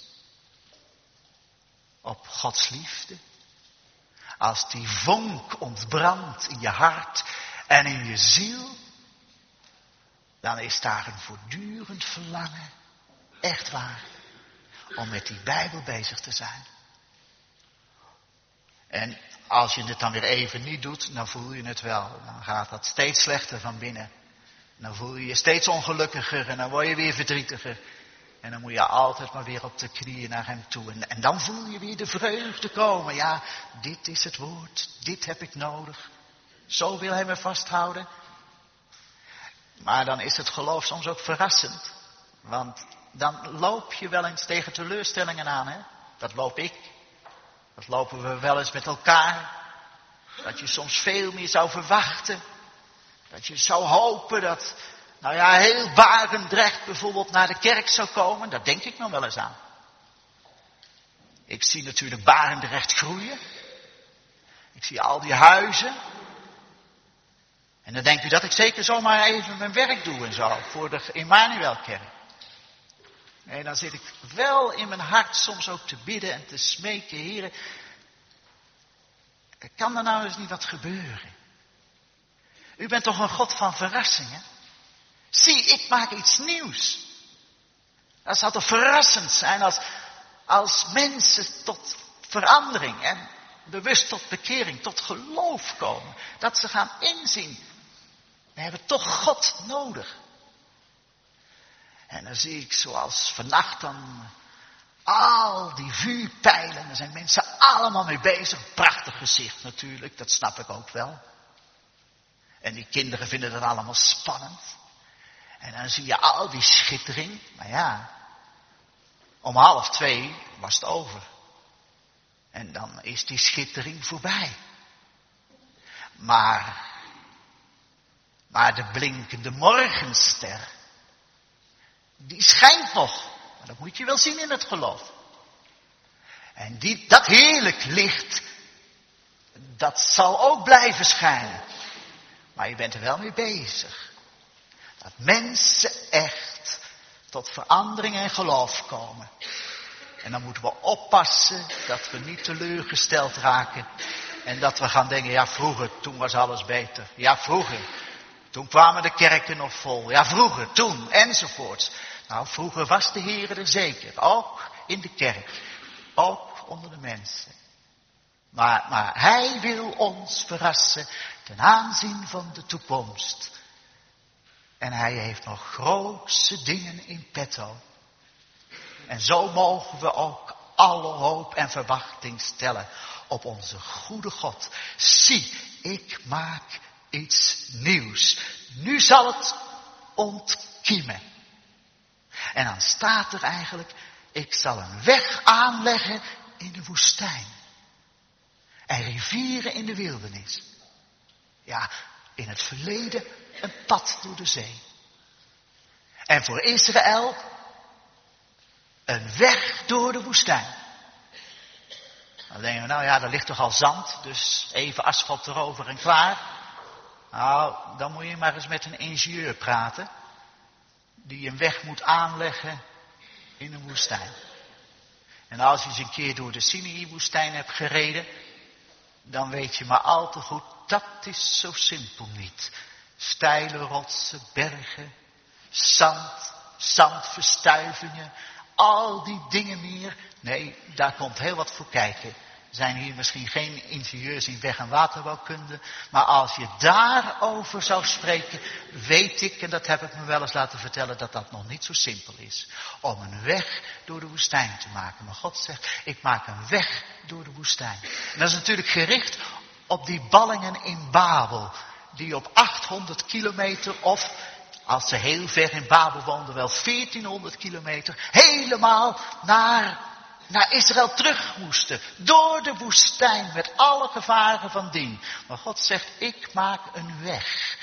op Gods liefde, als die vonk ontbrandt in je hart en in je ziel, dan is daar een voortdurend verlangen, echt waar, om met die Bijbel bezig te zijn. En als je het dan weer even niet doet, dan voel je het wel. Dan gaat dat steeds slechter van binnen. Dan voel je je steeds ongelukkiger en dan word je weer verdrietiger. En dan moet je altijd maar weer op de knieën naar hem toe. En dan voel je weer de vreugde komen. Ja, dit is het woord. Dit heb ik nodig. Zo wil hij me vasthouden. Maar dan is het geloof soms ook verrassend. Want dan loop je wel eens tegen teleurstellingen aan. Hè? Dat loop ik. Dat lopen we wel eens met elkaar. Dat je soms veel meer zou verwachten. Dat je zou hopen dat, heel Barendrecht bijvoorbeeld naar de kerk zou komen. Daar denk ik nog wel eens aan. Ik zie natuurlijk Barendrecht groeien. Ik zie al die huizen. En dan denk u dat ik zeker zomaar even mijn werk doe en zo. Voor de Emmanuelkerk. Nee, dan zit ik wel in mijn hart soms ook te bidden en te smeken. Heren, kan er nou eens niet wat gebeuren? U bent toch een God van verrassingen? Zie, ik maak iets nieuws. Dat zou toch verrassend zijn als mensen tot verandering en bewust tot bekering, tot geloof komen. Dat ze gaan inzien, we hebben toch God nodig. En dan zie ik zoals vannacht dan al die vuurpijlen. Daar zijn mensen allemaal mee bezig. Prachtig gezicht natuurlijk, dat snap ik ook wel. En die kinderen vinden dat allemaal spannend. En dan zie je al die schittering. Maar ja, om 1:30 was het over. En dan is die schittering voorbij. Maar de blinkende morgenster, die schijnt nog. Maar dat moet je wel zien in het geloof. En dat heerlijk licht, dat zal ook blijven schijnen. Maar je bent er wel mee bezig. Dat mensen echt tot verandering en geloof komen. En dan moeten we oppassen dat we niet teleurgesteld raken. En dat we gaan denken, ja vroeger, toen was alles beter. Ja vroeger, toen kwamen de kerken nog vol. Ja vroeger, toen, enzovoorts. Nou, vroeger was de Heer er zeker. Ook in de kerk. Ook onder de mensen. Maar hij wil ons verrassen ten aanzien van de toekomst. En hij heeft nog grootse dingen in petto. En zo mogen we ook alle hoop en verwachting stellen op onze goede God. Zie, ik maak iets nieuws. Nu zal het ontkiemen. En dan staat er eigenlijk, ik zal een weg aanleggen in de woestijn. En rivieren in de wildernis. Ja, in het verleden een pad door de zee. En voor Israël een weg door de woestijn. Dan denken we, daar ligt toch al zand, dus even asfalt erover en klaar. Nou, dan moet je maar eens met een ingenieur praten. Die een weg moet aanleggen in een woestijn. En als je eens een keer door de Sinaï-woestijn hebt gereden, dan weet je maar al te goed, dat is zo simpel niet. Steile rotsen, bergen, zandverstuivingen, al die dingen meer. Nee, daar komt heel wat voor kijken. Er zijn hier misschien geen ingenieurs in weg- en waterbouwkunde. Maar als je daarover zou spreken, weet ik, en dat heb ik me wel eens laten vertellen, dat dat nog niet zo simpel is. Om een weg door de woestijn te maken. Maar God zegt, ik maak een weg door de woestijn. En dat is natuurlijk gericht op die ballingen in Babel. Die op 800 kilometer of, als ze heel ver in Babel woonden, wel 1400 kilometer, helemaal naar Israël terug moesten. Door de woestijn met alle gevaren van dien. Maar God zegt, ik maak een weg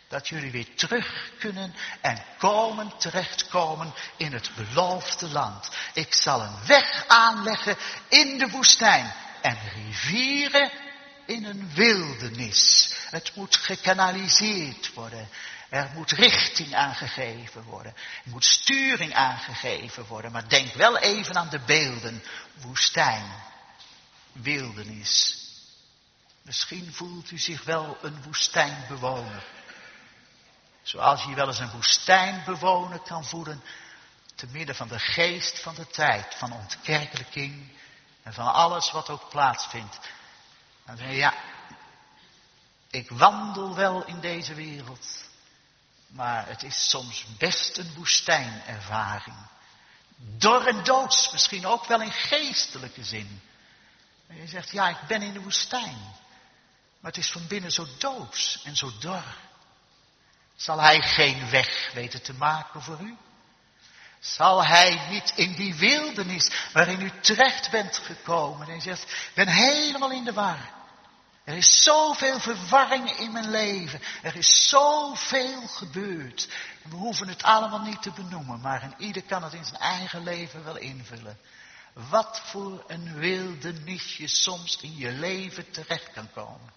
Dat jullie weer terug kunnen en terechtkomen in het beloofde land. Ik zal een weg aanleggen in de woestijn en rivieren in een wildernis. Het moet gekanaliseerd worden. Er moet richting aangegeven worden. Er moet sturing aangegeven worden. Maar denk wel even aan de beelden. Woestijn, wildernis. Misschien voelt u zich wel een woestijnbewoner. Zoals je wel eens een woestijnbewoner kan voelen. Te midden van de geest van de tijd. Van ontkerkelijking. En van alles wat ook plaatsvindt. Dan zeg je, ja, ik wandel wel in deze wereld. Maar het is soms best een woestijnervaring. Dor en doods, misschien ook wel in geestelijke zin. En je zegt, ja, ik ben in de woestijn. Maar het is van binnen zo doods en zo dor. Zal hij geen weg weten te maken voor u? Zal hij niet in die wildernis waarin u terecht bent gekomen en je zegt, ik ben helemaal in de war. Er is zoveel verwarring in mijn leven. Er is zoveel gebeurd. En we hoeven het allemaal niet te benoemen, maar een ieder kan het in zijn eigen leven wel invullen. Wat voor een wildernis je soms in je leven terecht kan komen.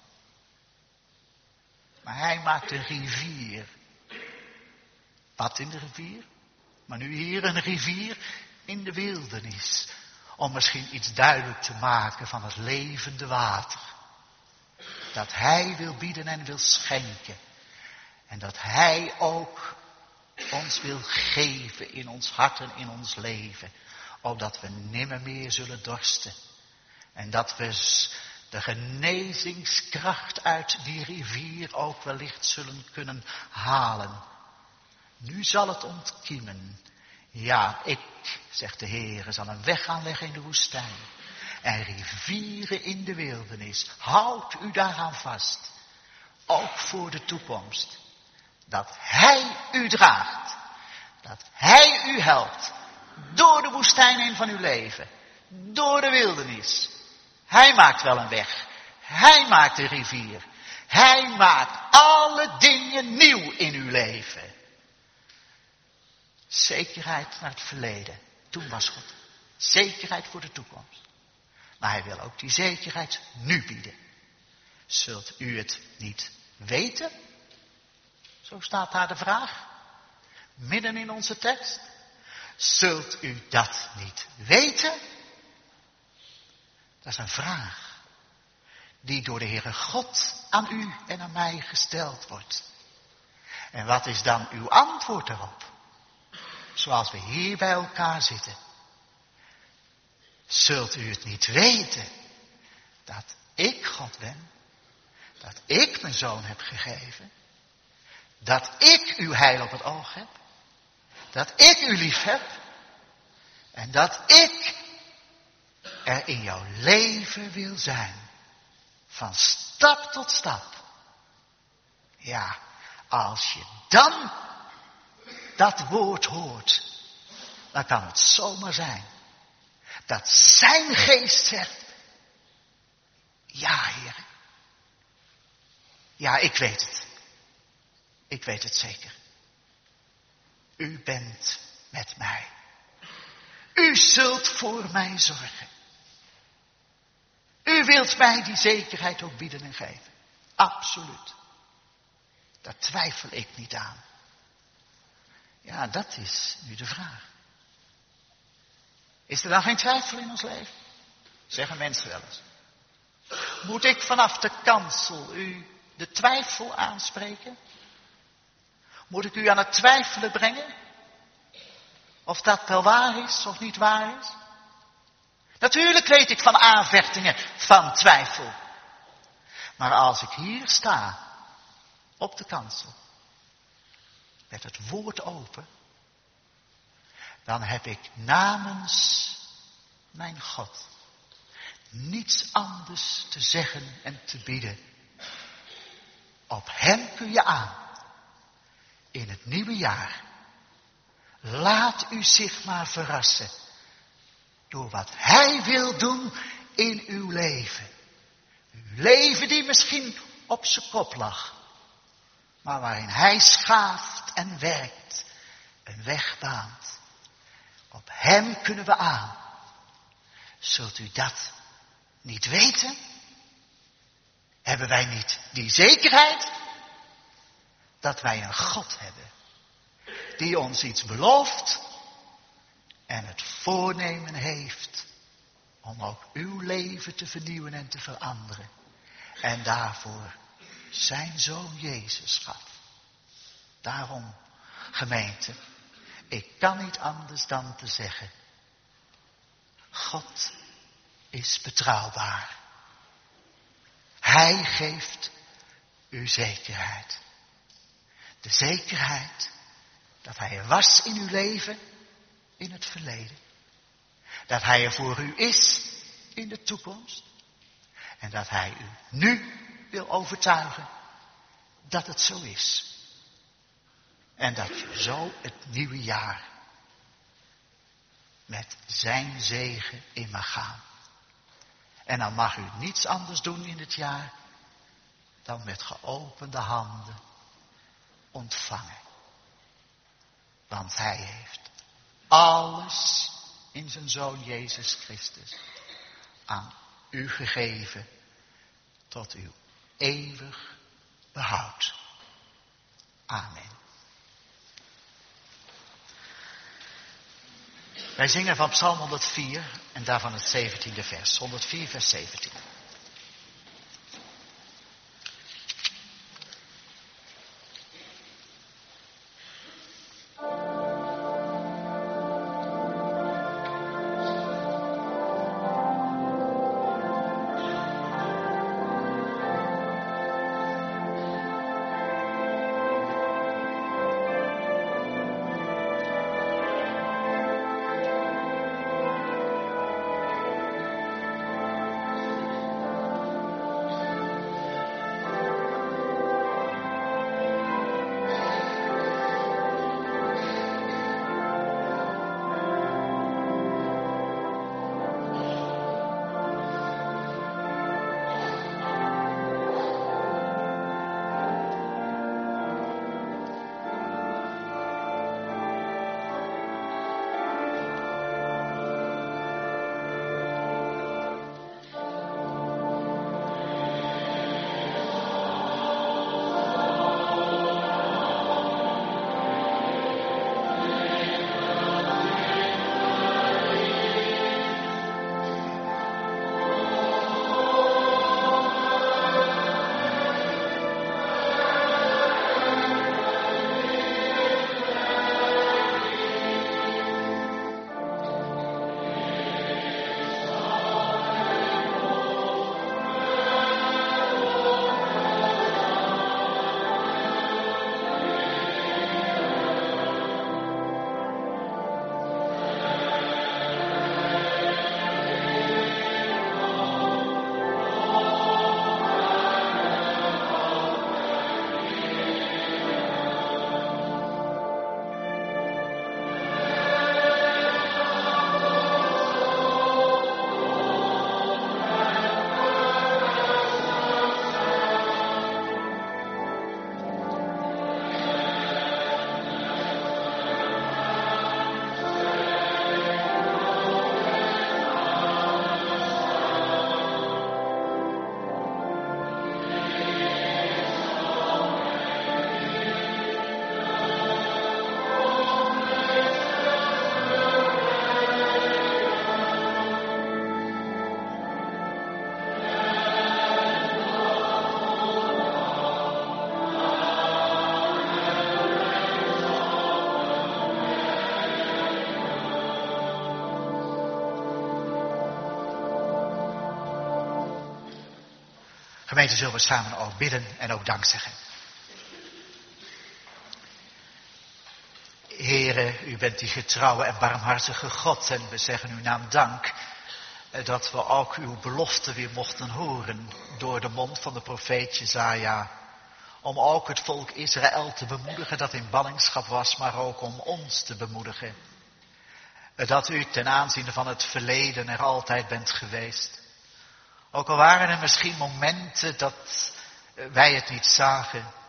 Maar hij maakt een rivier. Wat in de rivier? Maar nu hier een rivier in de wildernis. Om misschien iets duidelijk te maken van het levende water. Dat hij wil bieden en wil schenken. En dat hij ook ons wil geven in ons hart en in ons leven. Opdat we nimmer meer zullen dorsten. En dat we de genezingskracht uit die rivier ook wellicht zullen kunnen halen. Nu zal het ontkiemen. Ja, ik, zegt de Heer, zal een weg aanleggen in de woestijn. En rivieren in de wildernis. Houd u daaraan vast. Ook voor de toekomst. Dat hij u draagt. Dat hij u helpt. Door de woestijn heen van uw leven. Door de wildernis. Hij maakt wel een weg. Hij maakt een rivier. Hij maakt alle dingen nieuw in uw leven. Zekerheid naar het verleden. Toen was God. Zekerheid voor de toekomst. Maar hij wil ook die zekerheid nu bieden. Zult u het niet weten? Zo staat daar de vraag. Midden in onze tekst. Zult u dat niet weten? Dat is een vraag. Die door de Heere God aan u en aan mij gesteld wordt. En wat is dan uw antwoord daarop? Zoals we hier bij elkaar zitten. Zult u het niet weten dat ik God ben? Dat ik mijn zoon heb gegeven? Dat ik uw heil op het oog heb? Dat ik u lief heb? En dat ik er in jouw leven wil zijn? Van stap tot stap. Ja, als je dan dat woord hoort, dan kan het zomaar zijn dat zijn geest zegt, ja, Heer. Ja, ik weet het. Ik weet het zeker. U bent met mij. U zult voor mij zorgen. U wilt mij die zekerheid ook bieden en geven. Absoluut. Daar twijfel ik niet aan. Ja, dat is nu de vraag. Is er dan geen twijfel in ons leven? Zeggen mensen wel eens. Moet ik vanaf de kansel u de twijfel aanspreken? Moet ik u aan het twijfelen brengen? Of dat wel waar is of niet waar is? Natuurlijk weet ik van aanvechtingen, van twijfel. Maar als ik hier sta, op de kansel, met het woord open, dan heb ik namens mijn God niets anders te zeggen en te bieden. Op hem kun je aan. In het nieuwe jaar. Laat u zich maar verrassen. Door wat hij wil doen in uw leven. Uw leven die misschien op zijn kop lag. maar waarin hij schaaft en werkt, een weg baant. Op hem kunnen we aan. Zult u dat niet weten? Hebben wij niet die zekerheid dat wij een God hebben die ons iets belooft en het voornemen heeft om ook uw leven te vernieuwen en te veranderen en daarvoor zijn Zoon Jezus gaf. Daarom, gemeente, ik kan niet anders dan te zeggen, God is betrouwbaar. Hij geeft u zekerheid. De zekerheid dat hij er was in uw leven in het verleden. Dat hij er voor u is in de toekomst. En dat hij u nu wil overtuigen dat het zo is. En dat je zo het nieuwe jaar met zijn zegen in mag gaan. En dan mag u niets anders doen in het jaar dan met geopende handen ontvangen. Want hij heeft alles in zijn Zoon Jezus Christus aan u gegeven tot uw eeuwig behoud. Amen. Wij zingen van Psalm 104 en daarvan het 17e vers. 104 vers 17. Gemeente, zullen we samen ook bidden en ook dank zeggen. Heere, u bent die getrouwe en barmhartige God en we zeggen uw naam dank dat we ook uw belofte weer mochten horen door de mond van de profeet Jesaja. Om ook het volk Israël te bemoedigen dat in ballingschap was, maar ook om ons te bemoedigen. Dat u ten aanzien van het verleden er altijd bent geweest. Ook al waren er misschien momenten dat wij het niet zagen,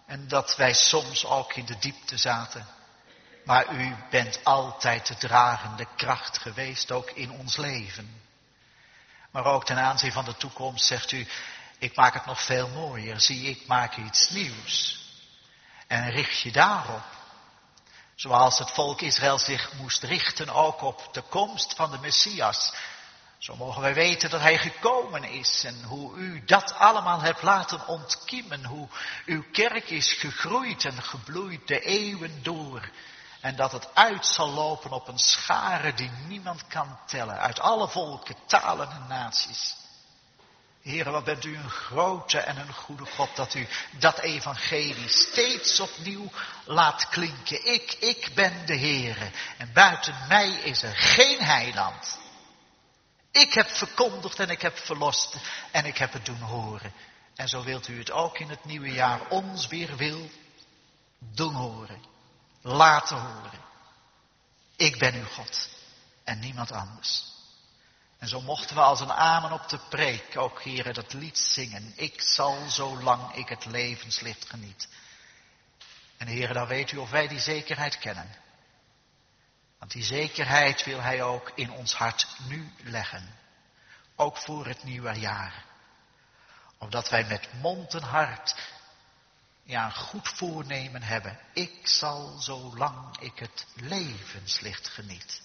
En dat wij soms ook in de diepte zaten. Maar u bent altijd de dragende kracht geweest, ook in ons leven. Maar ook ten aanzien van de toekomst zegt u, ik maak het nog veel mooier. Zie, ik maak iets nieuws. En richt je daarop. Zoals het volk Israël zich moest richten ook op de komst van de Messias. Zo mogen wij weten dat hij gekomen is en hoe u dat allemaal hebt laten ontkiemen. Hoe uw kerk is gegroeid en gebloeid de eeuwen door. En dat het uit zal lopen op een schare die niemand kan tellen. Uit alle volken, talen en naties. Heere, wat bent u een grote en een goede God dat u dat evangelie steeds opnieuw laat klinken. Ik ben de Heere en buiten mij is er geen heiland. Ik heb verkondigd en ik heb verlost en ik heb het doen horen. En zo wilt u het ook in het nieuwe jaar ons weer wil doen horen. Laten horen. Ik ben uw God en niemand anders. En zo mochten we als een amen op de preek ook, Heere, dat lied zingen. Ik zal zolang ik het levenslicht geniet. En Heere, dan weet u of wij die zekerheid kennen. Want die zekerheid wil hij ook in ons hart nu leggen. Ook voor het nieuwe jaar. Opdat wij met mond en hart een goed voornemen hebben. Ik zal zolang ik het levenslicht geniet.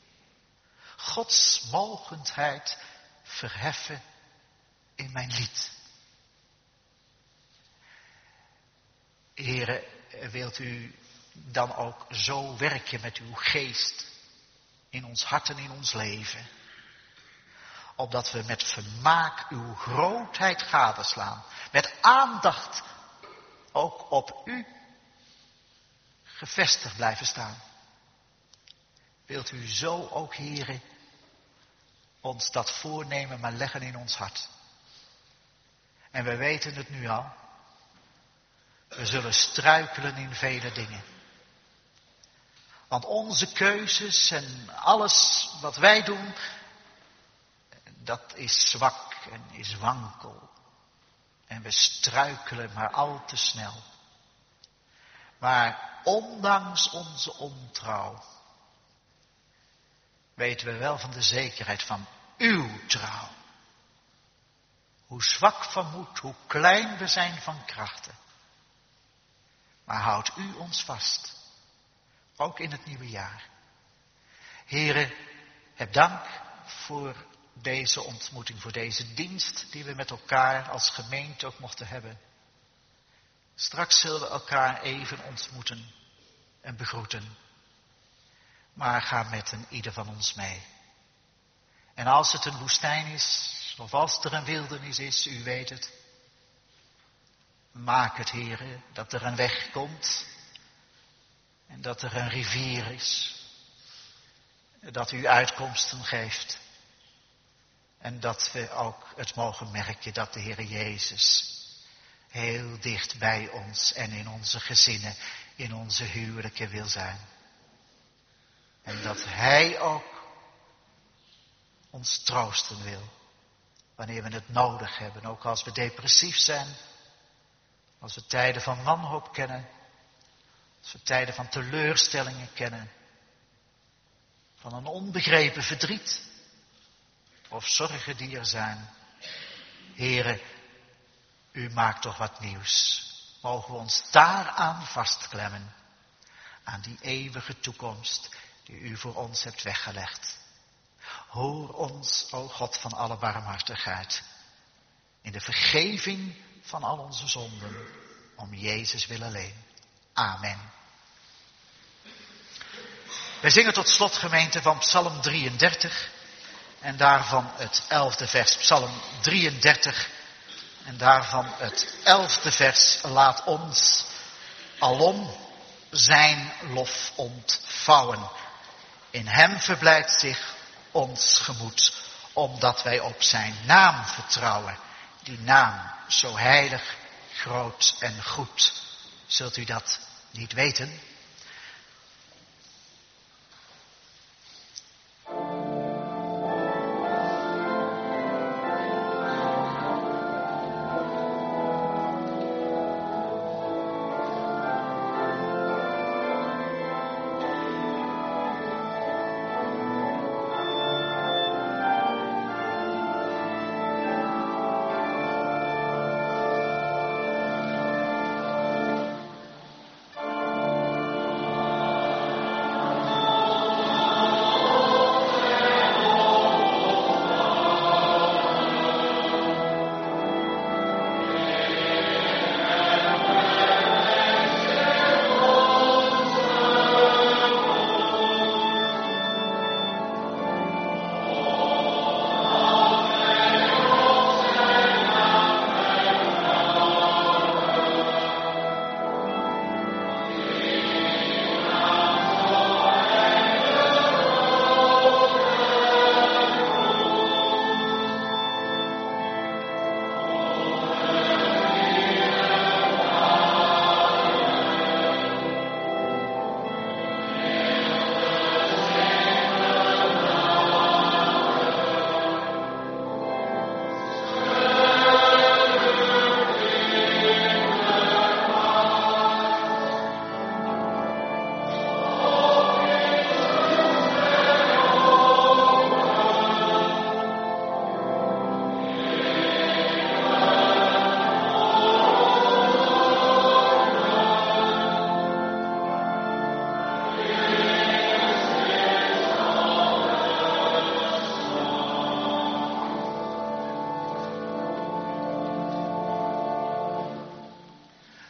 Gods mogendheid verheffen in mijn lied. Heere, wilt u dan ook zo werken met uw geest in ons hart en in ons leven. Opdat we met vermaak uw grootheid gadeslaan. Met aandacht ook op u gevestigd blijven staan. Wilt u zo ook, Heere, ons dat voornemen maar leggen in ons hart. En we weten het nu al. We zullen struikelen in vele dingen. Want onze keuzes en alles wat wij doen, dat is zwak en is wankel. En we struikelen maar al te snel. Maar ondanks onze ontrouw, weten we wel van de zekerheid van uw trouw. Hoe zwak van moed, hoe klein we zijn van krachten. Maar houdt u ons vast. Ook in het nieuwe jaar. Here, heb dank voor deze ontmoeting, voor deze dienst die we met elkaar als gemeente ook mochten hebben. Straks zullen we elkaar even ontmoeten en begroeten. Maar ga met een ieder van ons mee. En als het een woestijn is, of als er een wildernis is, u weet het. Maak het, Heere, dat er een weg komt. En dat er een rivier is. Dat u uitkomsten geeft. En dat we ook het mogen merken dat de Heere Jezus heel dicht bij ons en in onze gezinnen, in onze huwelijken wil zijn. En dat Hij ook ons troosten wil. Wanneer we het nodig hebben. Ook als we depressief zijn. Als we tijden van wanhoop kennen. Als we tijden van teleurstellingen kennen. Van een onbegrepen verdriet. Of zorgen die er zijn. Heere, u maakt toch wat nieuws. Mogen we ons daaraan vastklemmen. Aan die eeuwige toekomst die u voor ons hebt weggelegd. Hoor ons, o God van alle barmhartigheid. In de vergeving van al onze zonden. Om Jezus wil alleen. Amen. Wij zingen tot slot, gemeente, van Psalm 33. En daarvan het 11e vers. Psalm 33. En daarvan het 11e vers. Laat ons alom zijn lof ontvouwen. In hem verblijdt zich ons gemoed, omdat wij op zijn naam vertrouwen. Die naam zo heilig, groot en goed. Zult u dat niet weten?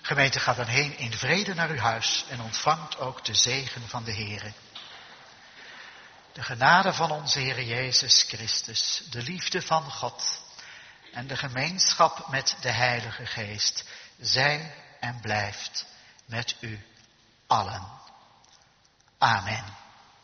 Gemeente, gaat dan heen in vrede naar uw huis en ontvangt ook de zegen van de Heere. De genade van onze Heer Jezus Christus, de liefde van God en de gemeenschap met de Heilige Geest, zij en blijft met u allen. Amen.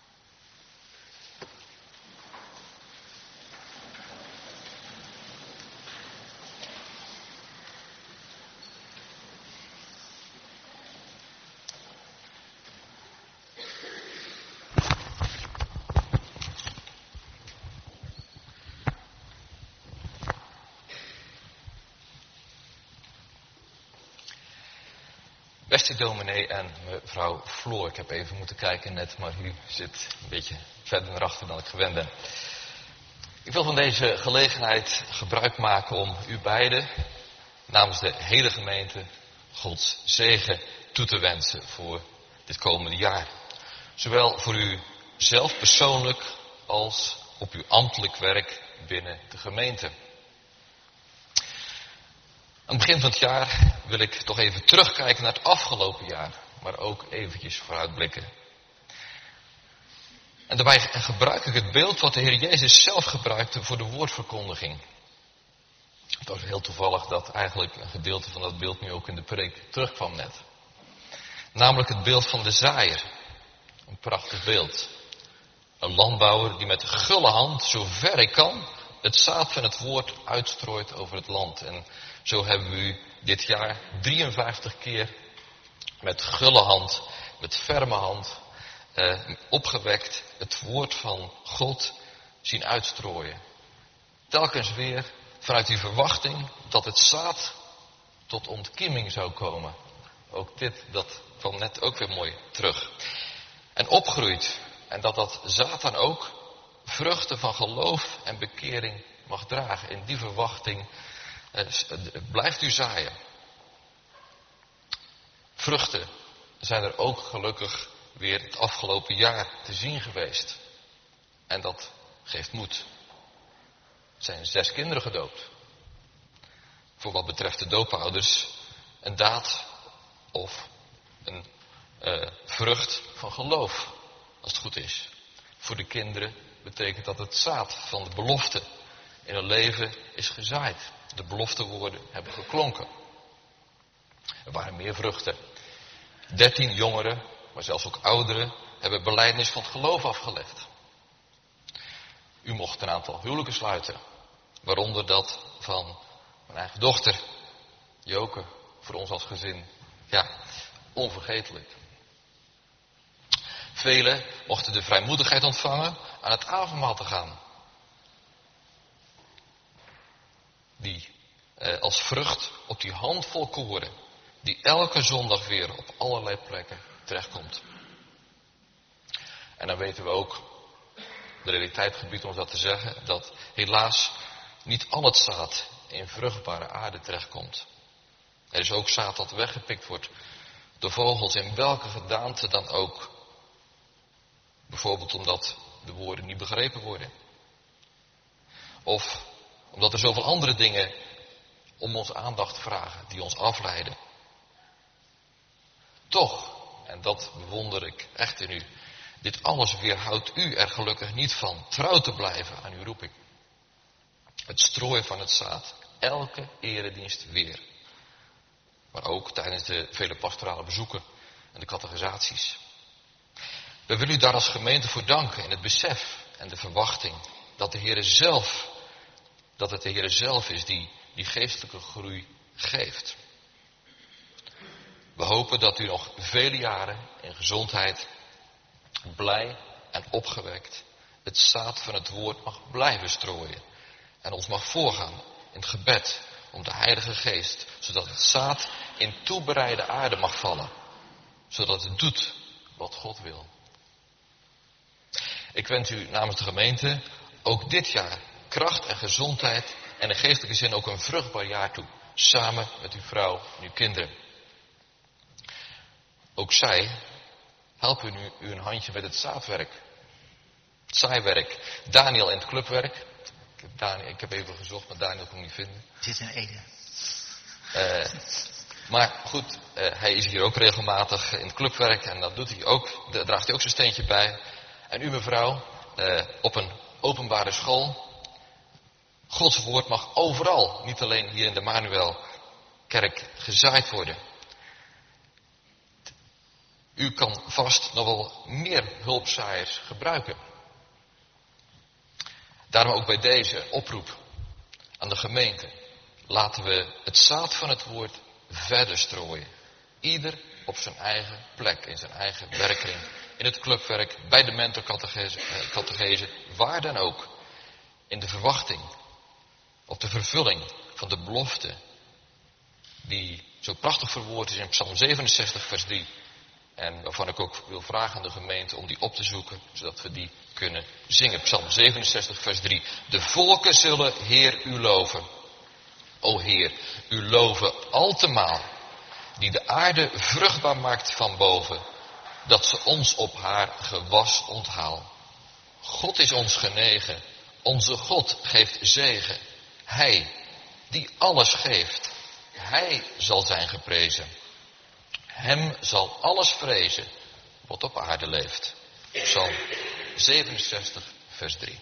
Beste dominee en mevrouw Floor, ik heb even moeten kijken net, maar u zit een beetje verder naar achter dan ik gewend ben. Ik wil van deze gelegenheid gebruik maken om u beiden namens de hele gemeente Gods zegen toe te wensen voor dit komende jaar. Zowel voor u zelf persoonlijk als op uw ambtelijk werk binnen de gemeente. Aan het begin van het jaar wil ik toch even terugkijken naar het afgelopen jaar, maar ook eventjes vooruitblikken. En daarbij gebruik ik het beeld wat de Heer Jezus zelf gebruikte voor de woordverkondiging. Het was heel toevallig dat eigenlijk een gedeelte van dat beeld nu ook in de preek terugkwam net. Namelijk het beeld van de zaaier. Een prachtig beeld. Een landbouwer die met gulle hand, zo ver hij kan, het zaad van het woord uitstrooit over het land. En zo hebben we u dit jaar 53 keer met gulle hand, met ferme hand, opgewekt het woord van God zien uitstrooien. Telkens weer vanuit die verwachting dat het zaad tot ontkieming zou komen. Ook dit, dat kwam net ook weer mooi terug. En opgroeit. En dat zaad dan ook vruchten van geloof en bekering mag dragen. In die verwachting blijft u zaaien. Vruchten zijn er ook gelukkig weer het afgelopen jaar te zien geweest. En dat geeft moed. Er zijn 6 kinderen gedoopt. Voor wat betreft de doopouders een daad of een vrucht van geloof, als het goed is. Voor de kinderen betekent dat het zaad van de belofte in hun leven is gezaaid. De beloftewoorden hebben geklonken. Er waren meer vruchten. 13 jongeren, maar zelfs ook ouderen, hebben belijdenis van het geloof afgelegd. U mocht een aantal huwelijken sluiten. Waaronder dat van mijn eigen dochter, Joke, voor ons als gezin. Ja, onvergetelijk. Velen mochten de vrijmoedigheid ontvangen aan het avondmaal te gaan. Die als vrucht op die handvol koren, die elke zondag weer op allerlei plekken terechtkomt. En dan weten we ook, de realiteit gebiedt ons dat te zeggen, dat helaas niet al het zaad in vruchtbare aarde terechtkomt. Er is ook zaad dat weggepikt wordt door vogels, in welke gedaante dan ook. Bijvoorbeeld omdat de woorden niet begrepen worden. Of omdat er zoveel andere dingen om onze aandacht vragen, die ons afleiden. Toch, en dat bewonder ik echt in u, dit alles weerhoudt u er gelukkig niet van trouw te blijven aan uw roeping. Het strooien van het zaad, elke eredienst weer. Maar ook tijdens de vele pastorale bezoeken en de catechisaties. We willen u daar als gemeente voor danken in het besef en de verwachting dat het de Heere zelf is die geestelijke groei geeft. We hopen dat u nog vele jaren in gezondheid, blij en opgewekt het zaad van het woord mag blijven strooien. En ons mag voorgaan in het gebed om de Heilige Geest, zodat het zaad in toebereide aarde mag vallen. Zodat het doet wat God wil. Ik wens u namens de gemeente ook dit jaar kracht en gezondheid en in geestelijke zin ook een vruchtbaar jaar toe. Samen met uw vrouw en uw kinderen. Ook zij helpen u een handje met het zaadwerk. Het zaaiwerk. Daniel in het clubwerk. Ik heb even gezocht, maar Daniel kon ik niet vinden. Zit in Ede. Maar goed, hij is hier ook regelmatig in het clubwerk en dat doet hij ook, daar draagt hij ook zijn steentje bij. En u mevrouw, op een openbare school. Gods woord mag overal, niet alleen hier in de Manuelkerk, gezaaid worden. U kan vast nog wel meer hulpzaaiers gebruiken. Daarom ook bij deze oproep aan de gemeente. Laten we het zaad van het woord verder strooien. Ieder op zijn eigen plek, in zijn eigen werkkring. In het clubwerk, bij de mentorcatechese, waar dan ook. In de verwachting, op de vervulling van de belofte. Die zo prachtig verwoord is in Psalm 67 vers 3. En waarvan ik ook wil vragen aan de gemeente om die op te zoeken, zodat we die kunnen zingen. Psalm 67 vers 3. De volken zullen Heer u loven. O Heer, u loven altemaal, die de aarde vruchtbaar maakt van boven, dat ze ons op haar gewas onthaal. God is ons genegen, onze God geeft zegen. Hij, die alles geeft, hij zal zijn geprezen. Hem zal alles vrezen wat op aarde leeft. Psalm 67 vers 3.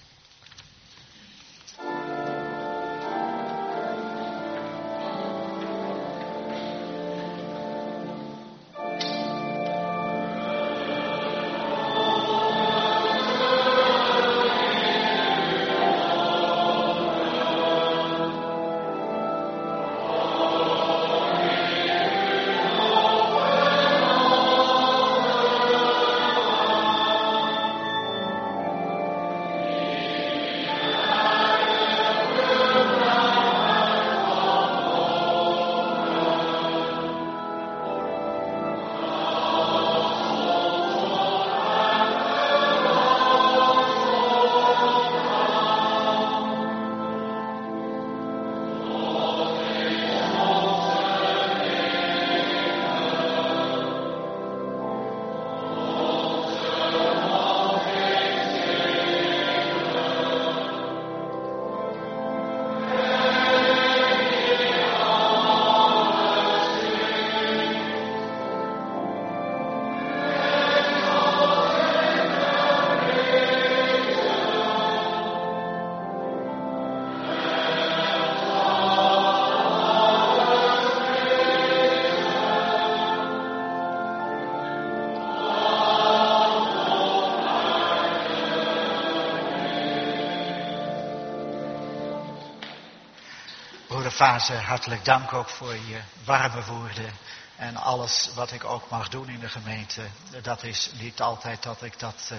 Fase, hartelijk dank ook voor je warme woorden en alles wat ik ook mag doen in de gemeente. Dat is niet altijd dat ik dat,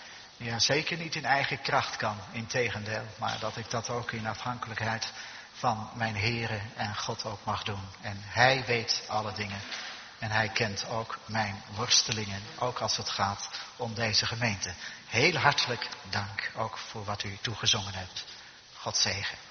zeker niet in eigen kracht kan, integendeel, maar dat ik dat ook in afhankelijkheid van mijn Heere en God ook mag doen. En Hij weet alle dingen en Hij kent ook mijn worstelingen, ook als het gaat om deze gemeente. Heel hartelijk dank ook voor wat u toegezongen hebt. God zegen.